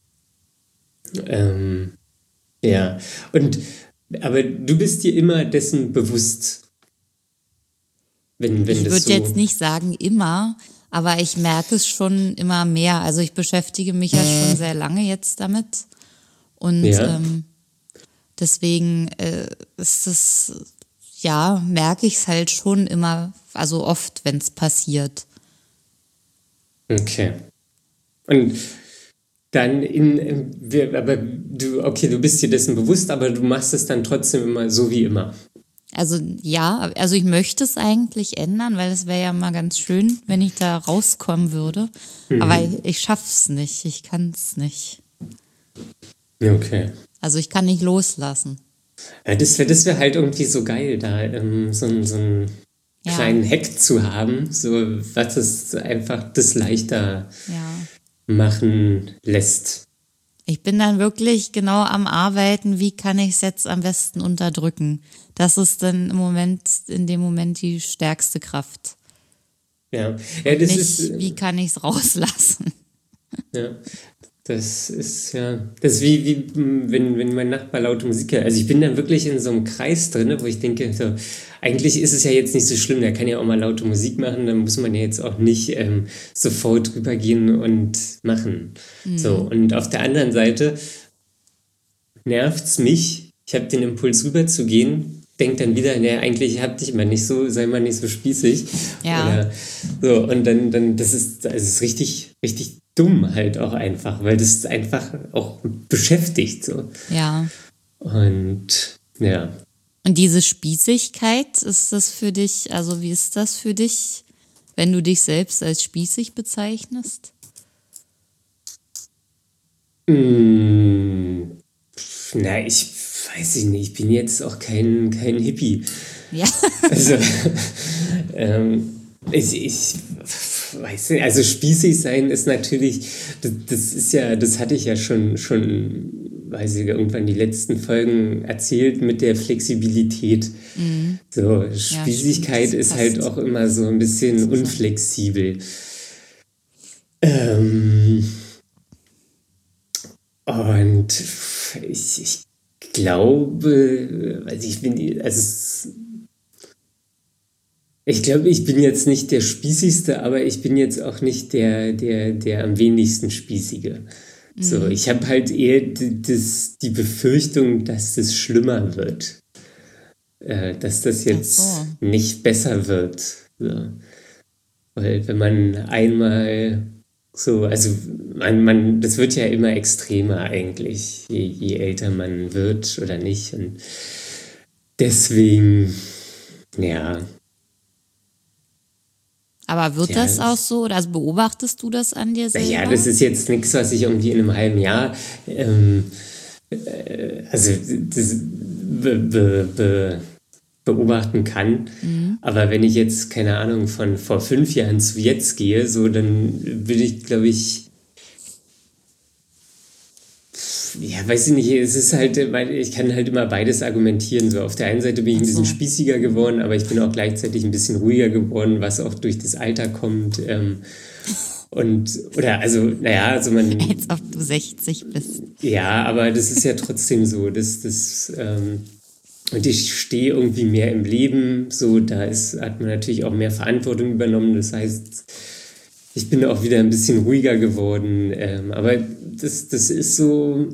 Ja, aber du bist dir immer dessen bewusst, wenn Ich das würde so. jetzt nicht sagen immer, aber ich merke es schon immer mehr. Also ich beschäftige mich ja schon sehr lange jetzt damit und Ja, deswegen ist es, ja, merke ich es halt schon immer, also oft, wenn es passiert. okay. Und dann aber okay, du bist dir dessen bewusst, aber du machst es dann trotzdem immer so wie immer. Also ja, also ich möchte es eigentlich ändern, weil es wäre ja mal ganz schön, wenn ich da rauskommen würde. Aber ich schaff's nicht, ich kann es nicht. Okay. Also ich kann nicht loslassen. Ja, das wär halt irgendwie so geil, da so einen Ja, kleinen Hack zu haben, so was es einfach das leichter ja. machen lässt. Ich bin dann wirklich genau am Arbeiten, wie kann ich es jetzt am besten unterdrücken. Das ist dann in dem Moment die stärkste Kraft. Ja, ja, das Nicht, ist. wie kann ich es rauslassen. Ja, das ist wie wenn mein Nachbar laute Musik hört. Also ich bin dann wirklich in so einem Kreis drin, wo ich denke, so, eigentlich ist es ja jetzt nicht so schlimm, der kann ja auch mal laute Musik machen, dann muss man ja jetzt auch nicht sofort rübergehen und machen. So, und auf der anderen Seite nervt's mich, ich habe den Impuls rüberzugehen, denk dann wieder, ne, eigentlich hab dich mal nicht so, sei mal nicht so spießig. Ja. Oder so, und dann das ist richtig, richtig dumm halt auch einfach, weil das einfach auch beschäftigt so. Ja. Und ja. Und diese Spießigkeit, ist das für dich, also wie ist das für dich, wenn du dich selbst als spießig bezeichnest? Na, ich weiß ich nicht, ich bin jetzt auch kein Hippie. Ja. Also, ich weiß nicht, also spießig sein ist natürlich, das ist ja, das hatte ich ja schon, weiß ich, irgendwann die letzten Folgen erzählt mit der Flexibilität. So, Spießigkeit stimmt, das ist halt passt. auch immer so ein bisschen unflexibel. Und ich glaube, also ich glaube, ich bin jetzt nicht der Spießigste, aber ich bin jetzt auch nicht der am wenigsten Spießige. So, ich habe halt eher die Befürchtung, dass das schlimmer wird. Dass das jetzt so. nicht besser wird. So. Weil wenn man einmal so, also das wird ja immer extremer eigentlich, je älter man wird oder nicht. Und deswegen, ja. Aber wird Ja, das auch so, oder also beobachtest du das an dir selber? Naja, das ist jetzt nichts, was ich irgendwie in einem halben Jahr, also das beobachten kann. Aber wenn ich jetzt, keine Ahnung, von vor 5 Jahren zu jetzt gehe, so, dann will ich, glaube ich, Ja, weiß ich nicht, es ist halt, ich kann halt immer beides argumentieren. So, auf der einen Seite bin ich ein bisschen So. spießiger geworden, aber ich bin auch gleichzeitig ein bisschen ruhiger geworden, was auch durch das Alter kommt. Also Als ob du 60 bist. ja, aber das ist ja trotzdem so, und ich stehe irgendwie mehr im Leben, so, hat man natürlich auch mehr Verantwortung übernommen, das heißt, ich bin auch wieder ein bisschen ruhiger geworden, aber das ist so,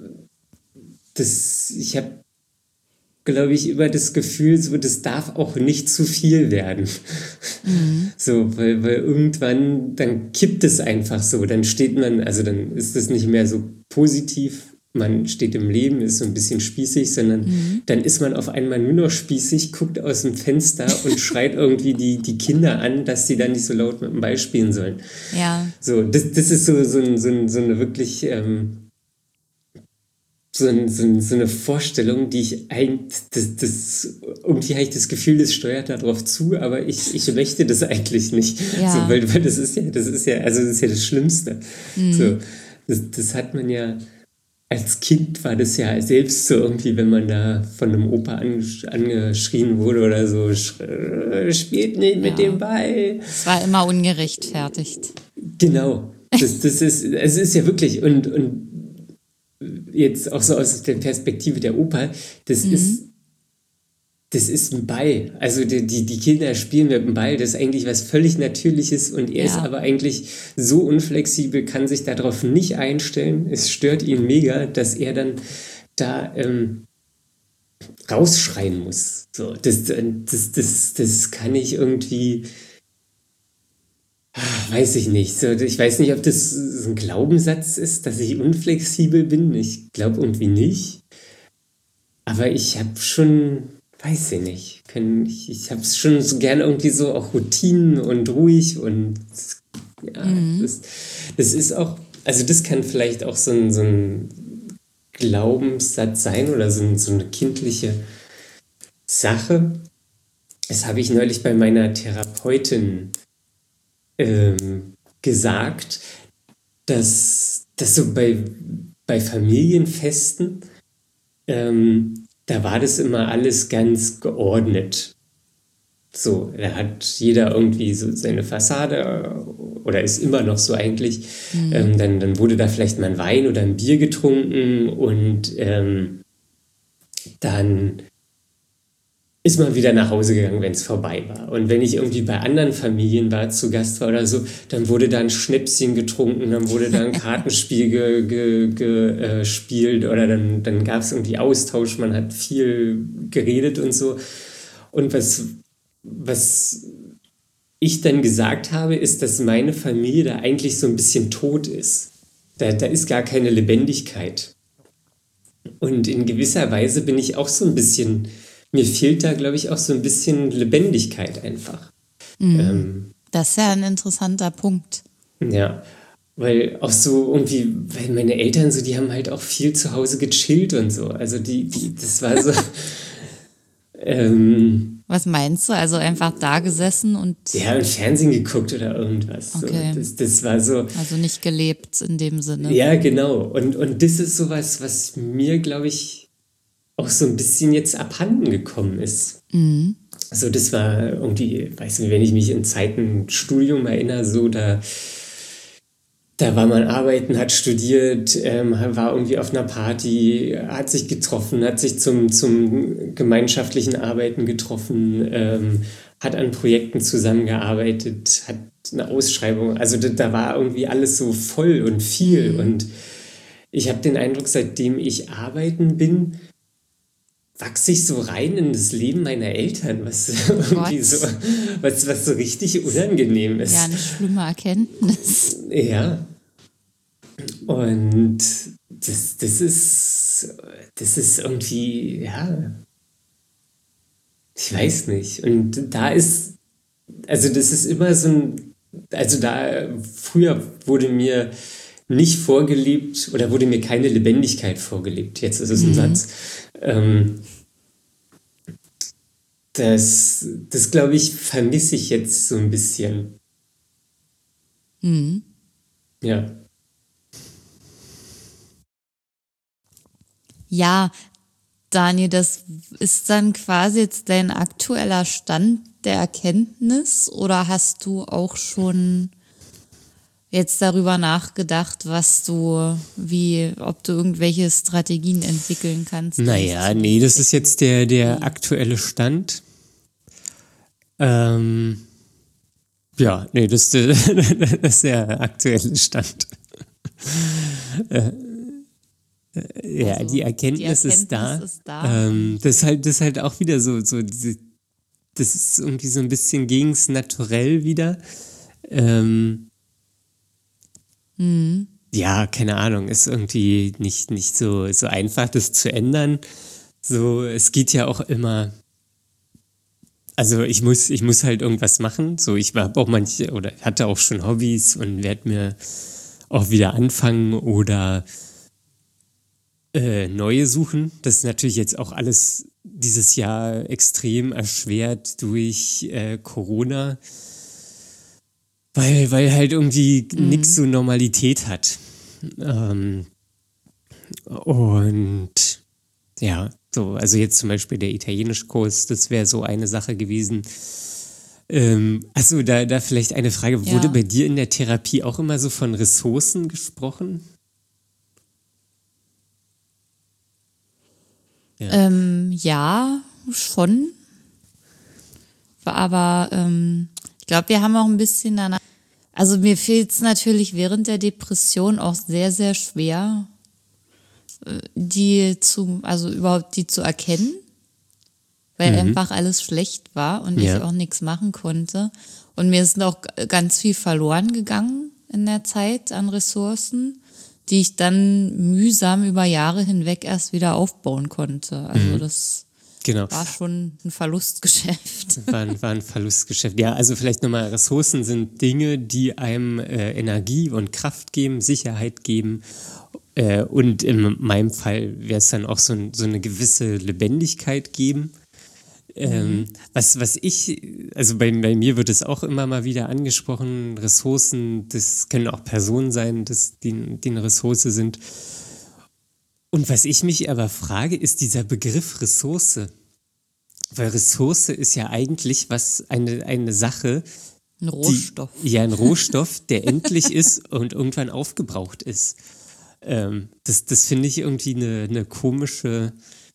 ich habe, glaube ich, immer das Gefühl, so, das darf auch nicht zu viel werden. So, weil irgendwann, dann kippt es einfach so, dann steht man, also dann ist es nicht mehr so positiv, man steht im Leben, ist so ein bisschen spießig, sondern dann ist man auf einmal nur noch spießig, guckt aus dem Fenster und schreit irgendwie die Kinder an, dass die dann nicht so laut mit dem Ball spielen sollen. Ja. So, das ist so eine wirklich so eine Vorstellung, die ich eigentlich, irgendwie habe ich das Gefühl, das steuert darauf zu, aber ich möchte das eigentlich nicht. Ja. So, weil das ist ja, also das ist ja das Schlimmste. So, das hat man ja, als Kind war das ja selbst so irgendwie, wenn man da von einem Opa angeschrien wurde oder so, spielt nicht mit dem Ball. Es war immer ungerechtfertigt. Genau. Es ist ja wirklich, und jetzt auch so aus der Perspektive der Oper, das ist ein Ball. Also die Kinder spielen mit dem Ball, das ist eigentlich was völlig Natürliches und er ist aber eigentlich so unflexibel, kann sich darauf nicht einstellen. Es stört ihn mega, dass er dann da rausschreien muss. So, das kann ich irgendwie, weiß ich nicht. So, ich weiß nicht, ob das so ein Glaubenssatz ist, dass ich unflexibel bin. Ich glaube irgendwie nicht. Aber ich habe schon, weiß ich nicht, ich habe es schon so gern irgendwie so auch Routinen und ruhig und ja, das ist auch, also das kann vielleicht auch so ein Glaubenssatz sein oder so eine kindliche Sache. Das habe ich neulich bei meiner Therapeutin gesagt, dass so bei Familienfesten, da war das immer alles ganz geordnet. So, da hat jeder irgendwie so seine Fassade oder ist immer noch so eigentlich. Dann wurde da vielleicht mal ein Wein oder ein Bier getrunken und dann ist man wieder nach Hause gegangen, wenn es vorbei war. Und wenn ich irgendwie bei anderen Familien zu Gast war oder so, dann wurde da ein Schnäpschen getrunken, dann wurde da ein Kartenspiel gespielt oder dann gab es irgendwie Austausch, man hat viel geredet und so. Und was ich dann gesagt habe, ist, dass meine Familie da eigentlich so ein bisschen tot ist. Da ist gar keine Lebendigkeit. Und in gewisser Weise bin ich auch so ein bisschen, mir fehlt da, glaube ich, auch so ein bisschen Lebendigkeit einfach. Das ist ja ein interessanter Punkt. Ja, weil auch so irgendwie, weil meine Eltern so, die haben halt auch viel zu Hause gechillt und so. Also das war so, Was meinst du? Also einfach da gesessen und ja, und Fernsehen geguckt oder irgendwas. Okay. So, das war so, also nicht gelebt in dem Sinne. ja, genau. Und das ist sowas, was mir, glaube ich, auch so ein bisschen jetzt abhanden gekommen ist. Also das war irgendwie, weiß nicht, wenn ich mich in Zeiten Studium erinnere, so da war man arbeiten, hat studiert, war irgendwie auf einer Party, hat sich getroffen, hat sich zum gemeinschaftlichen Arbeiten getroffen, hat an Projekten zusammengearbeitet, hat eine Ausschreibung, also da war irgendwie alles so voll und viel und ich habe den Eindruck, seitdem ich arbeiten bin, wachse ich so rein in das Leben meiner Eltern, was irgendwie so, was so richtig unangenehm ist. Ja, eine schlimme Erkenntnis. Ja. Und das ist irgendwie, ja, ich weiß nicht. Und also das ist immer so also früher wurde mir nicht vorgelebt oder wurde mir keine Lebendigkeit vorgelebt. Jetzt ist es ein Satz. Das glaube ich, vermisse ich jetzt so ein bisschen. Ja. Ja, Daniel, das ist dann quasi jetzt dein aktueller Stand der Erkenntnis oder hast du auch schon jetzt darüber nachgedacht, ob du irgendwelche Strategien entwickeln kannst? Naja, nee, das ist jetzt der aktuelle Stand. Ja, nee, das ist der aktuelle Stand. Ja, Also, die Erkenntnis ist da. Das ist halt auch wieder das ist irgendwie so ein bisschen gegens Naturell wieder. Ja, keine Ahnung, ist irgendwie nicht so einfach, das zu ändern. So, es geht ja auch immer. Also ich muss halt irgendwas machen. So, ich habe auch oder hatte auch schon Hobbys und werde mir auch wieder anfangen oder neue suchen. Das ist natürlich jetzt auch alles dieses Jahr extrem erschwert durch Corona, weil halt irgendwie nichts so Normalität hat. Und ja, so, also jetzt zum Beispiel der Italienischkurs, das wäre so eine Sache gewesen. Also da vielleicht eine Frage, wurde bei dir in der Therapie auch immer so von Ressourcen gesprochen? Ja, schon. Aber ich glaube, wir haben auch ein bisschen danach. Also mir fehlt es natürlich während der Depression auch sehr, sehr schwer, die zu erkennen, weil einfach alles schlecht war und ich auch nichts machen konnte. Und mir ist auch ganz viel verloren gegangen in der Zeit an Ressourcen, die ich dann mühsam über Jahre hinweg erst wieder aufbauen konnte. Also das war schon ein Verlustgeschäft. War ein Verlustgeschäft. Ja, also vielleicht nochmal, Ressourcen sind Dinge, die einem Energie und Kraft geben, Sicherheit geben. Und in meinem Fall wäre es dann auch so eine gewisse Lebendigkeit geben. Also bei mir wird es auch immer mal wieder angesprochen, Ressourcen, das können auch Personen sein, die eine Ressource sind. Und was ich mich aber frage, ist dieser Begriff Ressource. Weil Ressource ist ja eigentlich eine Sache. Ein Rohstoff. Ein Rohstoff, der endlich ist und irgendwann aufgebraucht ist. Das finde ich irgendwie eine komische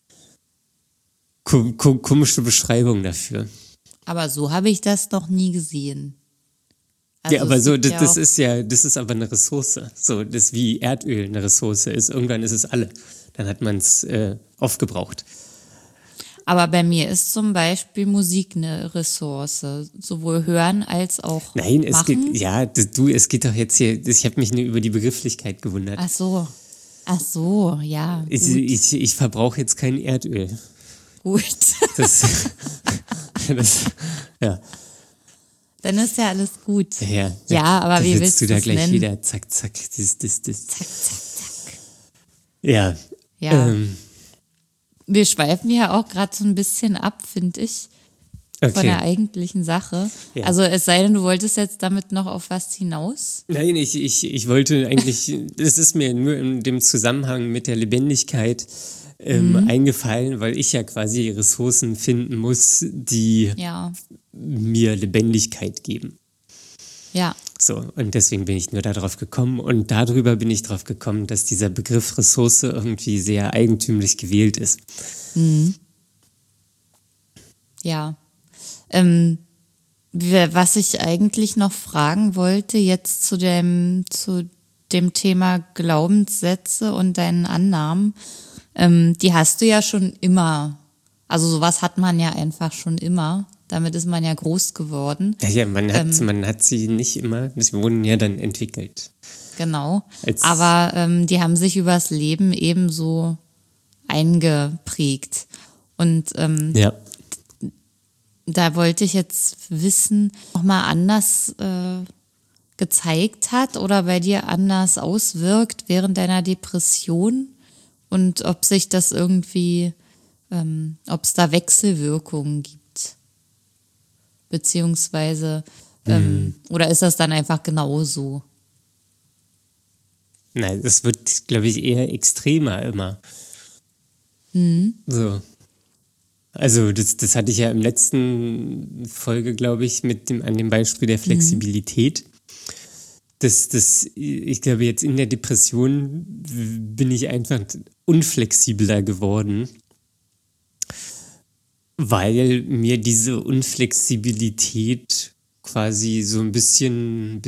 Beschreibung dafür. Aber so habe ich das noch nie gesehen. Also ja, aber so, das ist aber eine Ressource. So, das ist wie Erdöl eine Ressource ist. Irgendwann ist es alle. Dann hat man es aufgebraucht. Aber bei mir ist zum Beispiel Musik eine Ressource. Sowohl hören als auch Nein, machen. Es geht doch jetzt hier, ich habe mich nur über die Begrifflichkeit gewundert. Ach so, ja. Ich verbrauche jetzt kein Erdöl. Gut. Ja. Dann ist ja alles gut. Ja, aber wie willst du da du's gleich nennen? wieder zack. Zack, zack. Ja. Wir schweifen ja auch gerade so ein bisschen ab, finde ich, von der eigentlichen Sache. Ja. Also es sei denn, du wolltest jetzt damit noch auf was hinaus? Nein, ich wollte eigentlich, es ist mir nur in dem Zusammenhang mit der Lebendigkeit eingefallen, weil ich ja quasi Ressourcen finden muss, die mir Lebendigkeit geben. Ja. So, und deswegen bin ich nur darauf gekommen und darüber bin ich drauf gekommen, dass dieser Begriff Ressource irgendwie sehr eigentümlich gewählt ist. Ja. Was ich eigentlich noch fragen wollte, jetzt zu dem Thema Glaubenssätze und deinen Annahmen, die hast du ja schon immer. Also sowas hat man ja einfach schon immer. Damit ist man ja groß geworden. Ja, man hat sie nicht immer, sie wurden ja dann entwickelt. Genau, aber die haben sich übers Leben ebenso eingeprägt. Und da wollte ich jetzt wissen, nochmal anders gezeigt hat oder bei dir anders auswirkt während deiner Depression und ob sich das irgendwie, ob es da Wechselwirkungen gibt. Beziehungsweise, oder ist das dann einfach genauso? Nein, das wird, glaube ich, eher extremer immer. So. Also das hatte ich ja im letzten Folge, glaube ich, an dem Beispiel der Flexibilität. Ich glaube, jetzt in der Depression bin ich einfach unflexibler geworden, weil mir diese Unflexibilität quasi so ein bisschen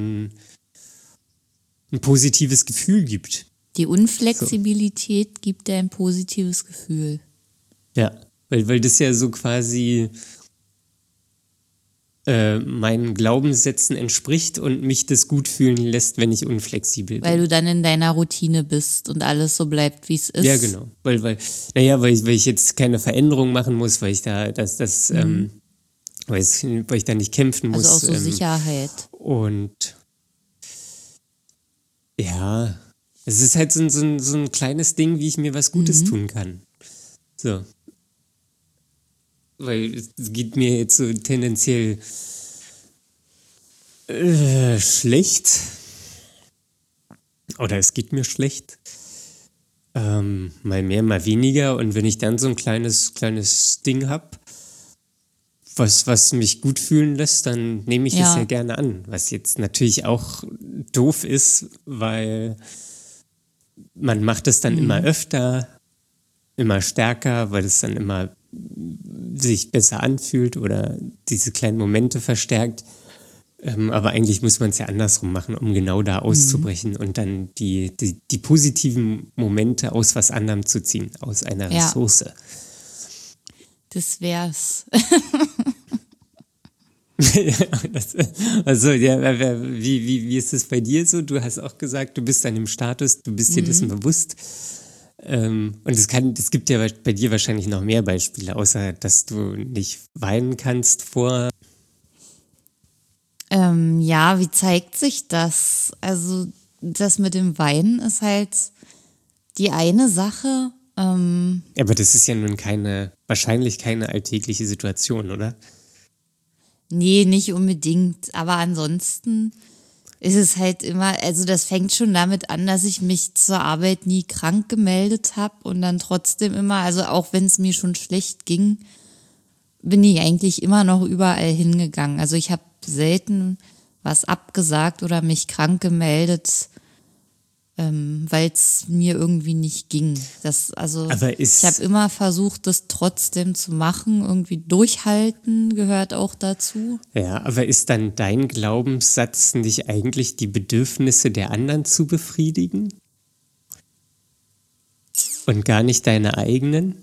ein positives Gefühl gibt. Die Unflexibilität gibt dir ein positives Gefühl. Ja, weil das ja so quasi meinen Glaubenssätzen entspricht und mich das gut fühlen lässt, wenn ich unflexibel bin. Weil du dann in deiner Routine bist und alles so bleibt, wie es ist. Ja, genau. Weil ich jetzt keine Veränderung machen muss, weil ich da weil ich da nicht kämpfen muss. Also auch so Sicherheit. Und ja, es ist halt so ein kleines Ding, wie ich mir was Gutes tun kann. So. Weil es geht mir jetzt so tendenziell schlecht. Oder es geht mir schlecht. Mal mehr, mal weniger. Und wenn ich dann so ein kleines Ding habe, was mich gut fühlen lässt, dann nehme ich das ja gerne an. Was jetzt natürlich auch doof ist, weil man macht es dann immer öfter, immer stärker, weil es dann immer sich besser anfühlt oder diese kleinen Momente verstärkt. Aber eigentlich muss man es ja andersrum machen, um genau da auszubrechen und dann die positiven Momente aus was anderem zu ziehen, aus einer Ressource. Das wär's. Wie ist es bei dir so? Du hast auch gesagt, du bist an dem Status, du bist dir dessen bewusst. Und es gibt ja bei dir wahrscheinlich noch mehr Beispiele, außer dass du nicht weinen kannst vor. Wie zeigt sich das? Also das mit dem Weinen ist halt die eine Sache. Aber das ist ja nun wahrscheinlich keine alltägliche Situation, oder? Nee, nicht unbedingt. Aber ansonsten ist es halt immer, also das fängt schon damit an, dass ich mich zur Arbeit nie krank gemeldet habe und dann trotzdem immer, also auch wenn es mir schon schlecht ging, bin ich eigentlich immer noch überall hingegangen. Also ich habe selten was abgesagt oder mich krank gemeldet, weil es mir irgendwie nicht ging. Ich habe immer versucht, das trotzdem zu machen. Irgendwie durchhalten gehört auch dazu. Ja, aber ist dann dein Glaubenssatz nicht eigentlich die Bedürfnisse der anderen zu befriedigen? Und gar nicht deine eigenen?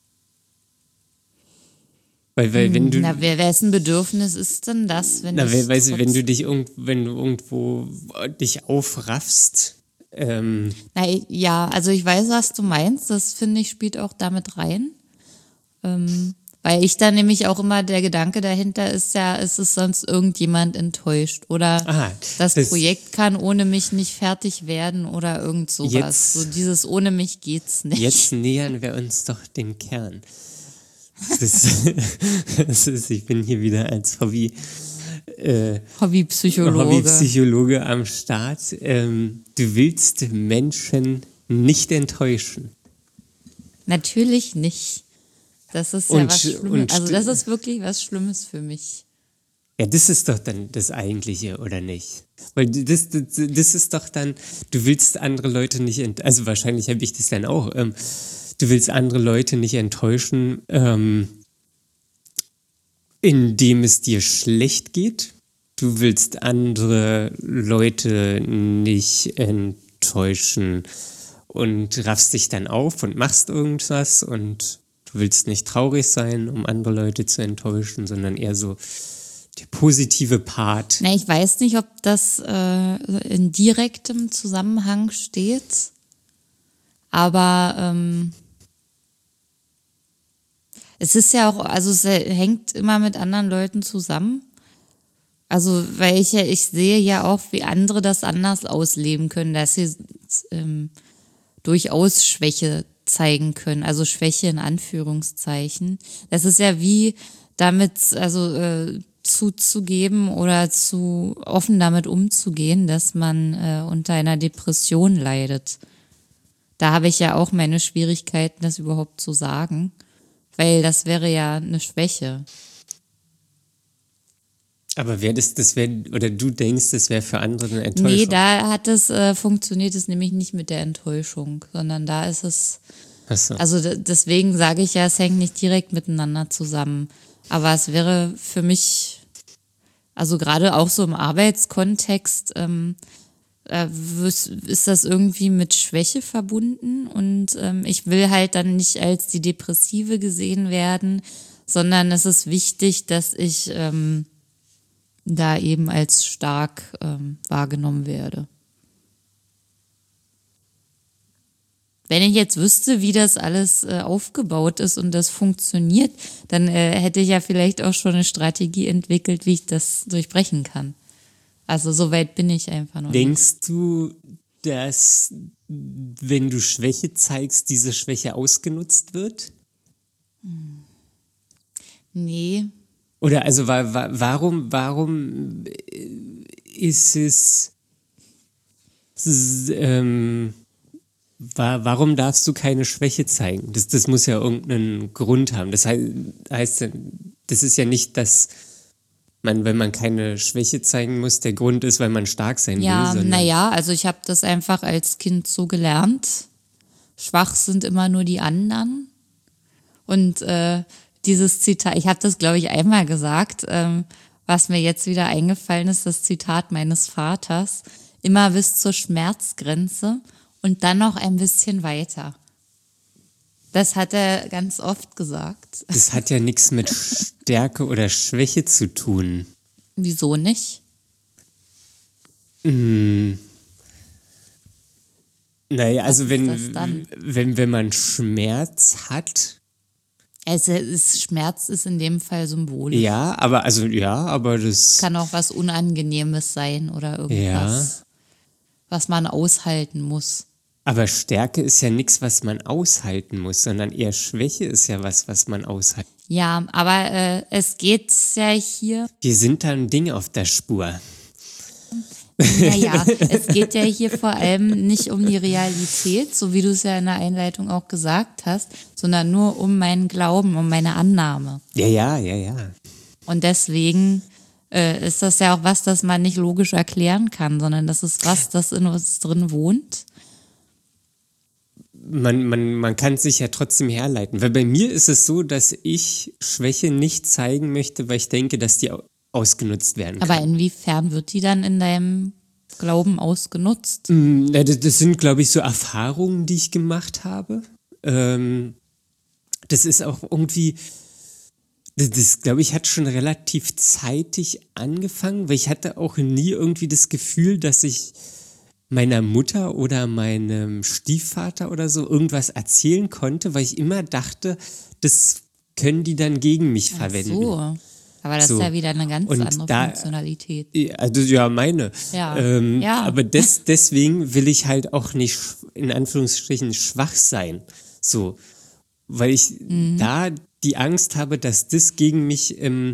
Weil wenn du. Wessen Bedürfnis ist denn das? Wenn du irgendwo dich aufraffst. Also ich weiß, was du meinst. Das finde ich spielt auch damit rein. Weil ich da nämlich auch immer der Gedanke dahinter ist es sonst irgendjemand enttäuscht oder das Projekt kann ohne mich nicht fertig werden oder irgend sowas. So dieses ohne mich geht's nicht. Jetzt nähern wir uns doch dem Kern. Ich bin hier wieder als Hobbypsychologe am Start. Du willst Menschen nicht enttäuschen. Natürlich nicht. Das ist ja was Schlimmes. Also das ist wirklich was Schlimmes für mich. Ja, das ist doch dann das Eigentliche, oder nicht? Weil das ist doch dann, du willst andere Leute nicht also wahrscheinlich habe ich das dann auch. Du willst andere Leute nicht enttäuschen, indem es dir schlecht geht. Du willst andere Leute nicht enttäuschen und raffst dich dann auf und machst irgendwas und du willst nicht traurig sein, um andere Leute zu enttäuschen, sondern eher so der positive Part. Ich weiß nicht, ob das in direktem Zusammenhang steht, aber es ist ja auch, also es hängt immer mit anderen Leuten zusammen. Also, weil ich sehe ja auch, wie andere das anders ausleben können, dass sie durchaus Schwäche zeigen können, also Schwäche in Anführungszeichen. Das ist ja wie damit, zuzugeben oder offen damit umzugehen, dass man unter einer Depression leidet. da habe ich ja auch meine Schwierigkeiten, das überhaupt zu sagen, weil das wäre ja eine Schwäche. Aber oder du denkst, das wäre für andere eine Enttäuschung? Nee, da funktioniert es nämlich nicht mit der Enttäuschung, sondern da ist es, Ach so. also deswegen sage ich ja, es hängt nicht direkt miteinander zusammen. Aber es wäre für mich, also gerade auch so im Arbeitskontext, ist das irgendwie mit Schwäche verbunden und ich will halt dann nicht als die Depressive gesehen werden, sondern es ist wichtig, dass ich da eben als stark wahrgenommen werde. Wenn ich jetzt wüsste, wie das alles aufgebaut ist und das funktioniert, dann hätte ich ja vielleicht auch schon eine Strategie entwickelt, wie ich das durchbrechen kann. Also so weit bin ich einfach noch nicht. Denkst du, dass, wenn du Schwäche zeigst, diese Schwäche ausgenutzt wird? Nee. Oder also warum ist es, warum darfst du keine Schwäche zeigen? Das muss ja irgendeinen Grund haben. Das heißt, das ist ja nicht, dass man, wenn man keine Schwäche zeigen muss, der Grund ist, weil man stark sein Ja, will. Sondern naja, also ich habe das einfach als Kind so gelernt. Schwach sind immer nur die anderen. Und dieses Zitat, ich habe das, glaube ich, einmal gesagt, was mir jetzt wieder eingefallen ist, das Zitat meines Vaters, immer bis zur Schmerzgrenze und dann noch ein bisschen weiter. Das hat er ganz oft gesagt. das hat ja nichts mit Stärke oder Schwäche zu tun. Wieso nicht? Naja, also ist das dann? wenn man Schmerz hat, Schmerz ist in dem Fall symbolisch. ja, aber das. Kann auch was Unangenehmes sein oder irgendwas, was man aushalten muss. Aber Stärke ist ja nichts, was man aushalten muss, sondern eher Schwäche ist ja was man aushalten. Ja, aber es geht ja hier, Wir sind da ein Ding auf der Spur. naja, es geht ja hier vor allem nicht um die Realität, so wie du es ja in der Einleitung auch gesagt hast, sondern nur um meinen Glauben, um meine Annahme. Ja. Und deswegen ist das ja auch was, das man nicht logisch erklären kann, sondern das ist was, das in uns drin wohnt. Man kann es sich ja trotzdem herleiten. Weil bei mir ist es so, dass ich Schwäche nicht zeigen möchte, weil ich denke, dass die ausgenutzt werden kann. Aber inwiefern wird die dann in deinem Glauben ausgenutzt? Na, das sind, glaube ich, so Erfahrungen, die ich gemacht habe. Das ist auch irgendwie, das glaube ich, hat schon relativ zeitig angefangen, weil ich hatte auch nie irgendwie das Gefühl, dass ich meiner Mutter oder meinem Stiefvater oder so irgendwas erzählen konnte, weil ich immer dachte, das können die dann gegen mich verwenden. So. Aber das So. ist ja wieder eine ganz Und andere Funktionalität. Also ja, meine. Ja. Aber deswegen will ich halt auch nicht in Anführungsstrichen schwach sein. So. Weil ich da die Angst habe, dass das gegen mich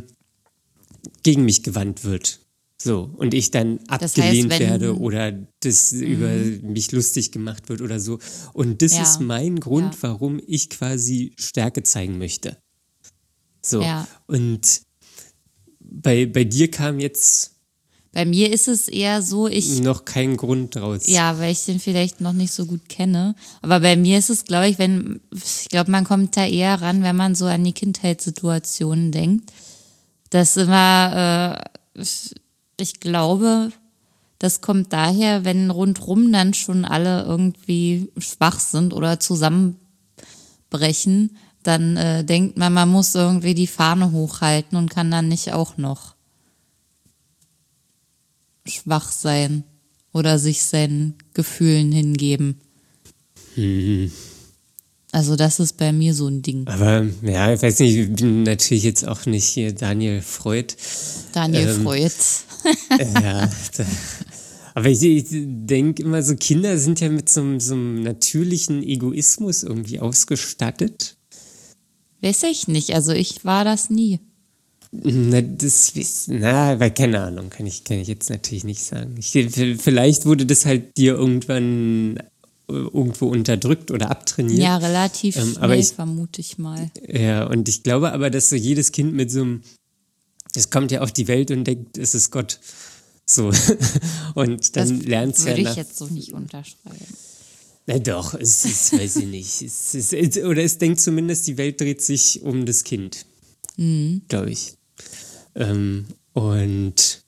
gewandt wird. So. Und ich dann abgelehnt werde oder das über mich lustig gemacht wird oder so. Und das ist mein Grund, warum ich quasi Stärke zeigen möchte. So. Ja. Und bei dir kam jetzt Bei mir ist es eher so, noch kein Grund draus. ja, weil ich den vielleicht noch nicht so gut kenne. Aber bei mir ist es, glaube ich, man kommt da eher ran, wenn man so an die Kindheitssituationen denkt. Das immer, ich glaube, das kommt daher, wenn rundrum dann schon alle irgendwie schwach sind oder zusammenbrechen, dann denkt man muss irgendwie die Fahne hochhalten und kann dann nicht auch noch schwach sein oder sich seinen Gefühlen hingeben. Also das ist bei mir so ein Ding. Aber ja, ich weiß nicht, ich bin natürlich jetzt auch nicht hier Daniel Freud. Daniel Freud. Ja, aber ich denke immer so, Kinder sind ja mit so einem natürlichen Egoismus irgendwie ausgestattet. Weiß ich nicht, also ich war das nie. Weil keine Ahnung, kann ich jetzt natürlich nicht sagen. Vielleicht wurde das halt dir irgendwann irgendwo unterdrückt oder abtrainiert. Ja, relativ schnell, aber vermute ich mal. Ja, und ich glaube aber, dass so jedes Kind mit so einem, es kommt ja auf die Welt und denkt, es ist Gott. So. Und dann lernt es ja Das würde ich jetzt so nicht unterschreiben. Na doch, es ist, weiß ich nicht. Oder es denkt zumindest, die Welt dreht sich um das Kind. Glaube ich. Und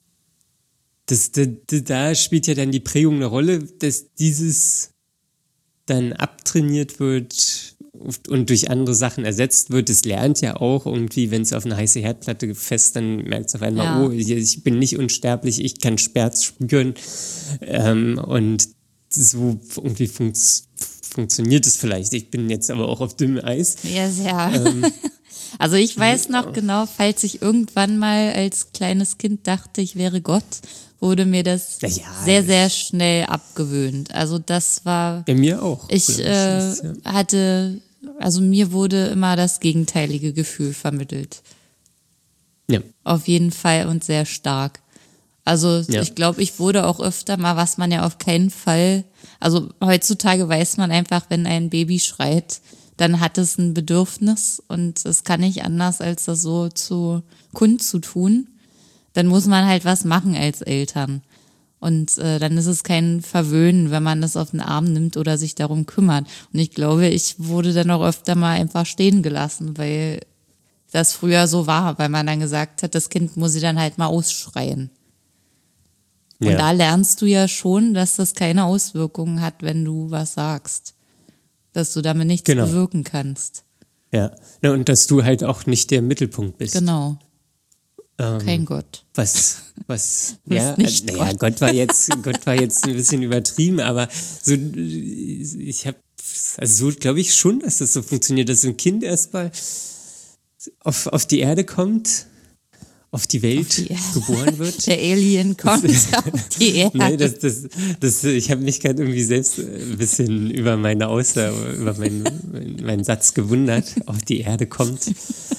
da spielt ja dann die Prägung eine Rolle, dass dieses dann abtrainiert wird und durch andere Sachen ersetzt wird. Es lernt ja auch irgendwie, wenn es auf eine heiße Herdplatte fest, dann merkt es auf einmal, Ja. oh, ich bin nicht unsterblich, ich kann Schmerz spüren. Und so irgendwie funktioniert es vielleicht. Ich bin jetzt aber auch auf dünnem Eis. Ja, sehr. Also ich weiß noch genau, falls ich irgendwann mal als kleines Kind dachte, ich wäre Gott, wurde mir das Na ja, sehr, sehr schnell abgewöhnt. Also das war, Bei mir auch. ich Ja. hatte, also mir wurde immer das gegenteilige Gefühl vermittelt. Ja. Auf jeden Fall und sehr stark. Also Ja. ich glaube, ich wurde auch öfter mal, was man ja auf keinen Fall, also heutzutage weiß man einfach, wenn ein Baby schreit, dann hat es ein Bedürfnis und es kann nicht anders, als das so kundzutun. Dann muss man halt was machen als Eltern. Und dann ist es kein Verwöhnen, wenn man das auf den Arm nimmt oder sich darum kümmert. Und ich glaube, ich wurde dann auch öfter mal einfach stehen gelassen, weil das früher so war, weil man dann gesagt hat, das Kind muss sie dann halt mal ausschreien. Und Ja. da lernst du ja schon, dass das keine Auswirkungen hat, wenn du was sagst. Dass du damit nichts Genau. bewirken kannst. Ja. Na, und dass du halt auch nicht der Mittelpunkt bist. Genau. Kein Gott. Was, Du ja, bist nicht naja, Gott war jetzt ein bisschen übertrieben, aber so, ich habe, also so glaube ich schon, dass das so funktioniert, dass so ein Kind erstmal auf die Erde kommt, auf die Welt die Erde. geboren wird. Der Alien kommt auf die Erde. Nee, ich habe mich gerade irgendwie selbst ein bisschen über über meinen Satz gewundert, auf die Erde kommt.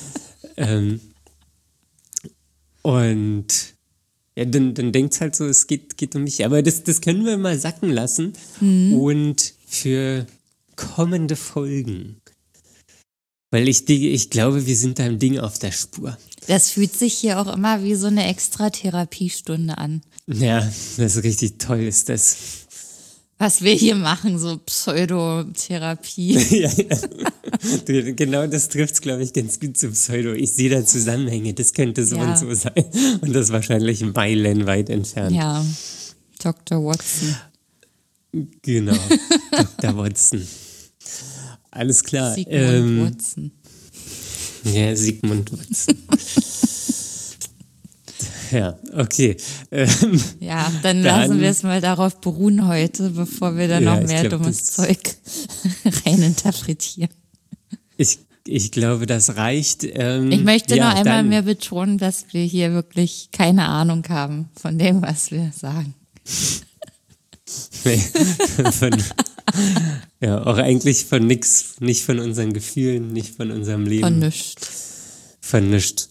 Und ja, dann denkt es halt so, es geht um mich. Aber das können wir mal sacken lassen. Und für kommende Folgen. Weil ich glaube, wir sind da im Ding auf der Spur. Das fühlt sich hier auch immer wie so eine extra Therapiestunde an. Ja, das ist richtig toll, ist das. Was wir hier machen, so Pseudotherapie. Ja. Genau das trifft es, glaube ich, ganz gut zum Pseudo. Ich sehe da Zusammenhänge, das könnte so Ja. und so sein. Und das wahrscheinlich meilenweit entfernt. Ja, Dr. Watson. Genau, Dr. Watson. Alles klar. Sigmund Watson. Ja, Sigmund Watson. Ja, okay. Ja, dann lassen wir es mal darauf beruhen heute, bevor wir dann Ja, noch ich mehr glaub, dummes das- Zeug reininterpretieren. Ich glaube, das reicht. Ich möchte ja, noch einmal dann- mehr betonen, dass wir hier wirklich keine Ahnung haben von dem, was wir sagen. Nee, ja, auch eigentlich von nix, nicht von unseren Gefühlen, nicht von unserem Leben. Von nichts. Von nichts.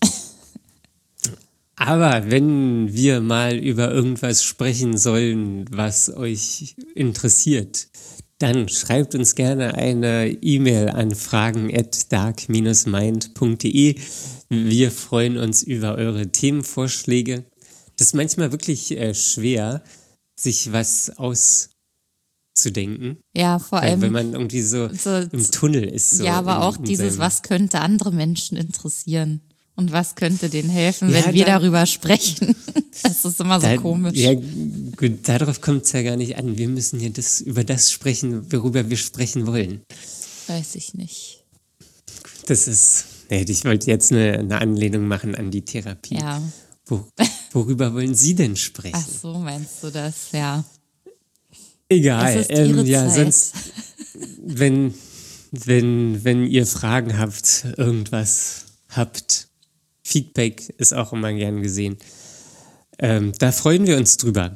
Aber wenn wir mal über irgendwas sprechen sollen, was euch interessiert, dann schreibt uns gerne eine E-Mail an fragen@dark-mind.de. Wir freuen uns über eure Themenvorschläge. Das ist manchmal wirklich schwer, sich was auszudenken, Ja, vor wenn allem. man irgendwie so so- im Tunnel ist. So Ja, aber in- auch in dieses, seinem- was könnte andere Menschen interessieren? Und was könnte denen helfen, Ja, wenn wir dann- darüber sprechen? Das ist immer so komisch. Ja, gut, darauf kommt es ja gar nicht an. Wir müssen hier über das sprechen, worüber wir sprechen wollen. Weiß ich nicht. Das ist, nee, ich wollte jetzt eine Anlehnung machen an die Therapie. Ja. Worüber wollen Sie denn sprechen? Ach so, meinst du das? Ja. Egal. Es ist Ihre Ja, Zeit. sonst, wenn ihr Fragen habt, irgendwas habt, Feedback ist auch immer gern gesehen. Da freuen wir uns drüber.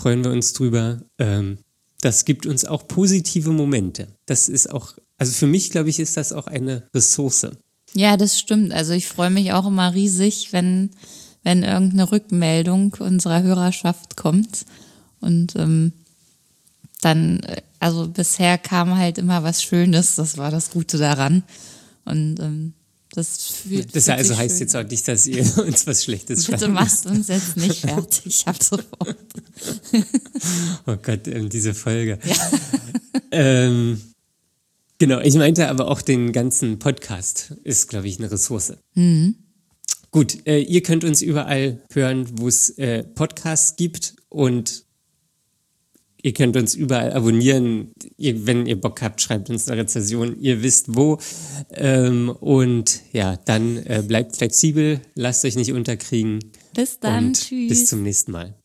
Das gibt uns auch positive Momente. Das ist auch, also für mich, glaube ich, ist das auch eine Ressource. Ja, das stimmt. Also ich freue mich auch immer riesig, wenn irgendeine Rückmeldung unserer Hörerschaft kommt. Und dann, also bisher kam halt immer was Schönes, das war das Gute daran. Und das also heißt schön. Jetzt auch nicht, dass ihr uns was Schlechtes schreibt. Bitte macht uns jetzt nicht fertig, ich hab sofort. Oh Gott, diese Folge. Ja. Genau, ich meinte aber auch den ganzen Podcast ist, glaube ich, eine Ressource. Mhm. Gut, ihr könnt uns überall hören, wo es Podcasts gibt und ihr könnt uns überall abonnieren. Wenn ihr Bock habt, schreibt uns eine Rezension. Ihr wisst wo. Und ja, dann bleibt flexibel, lasst euch nicht unterkriegen. Bis dann, und tschüss. Bis zum nächsten Mal.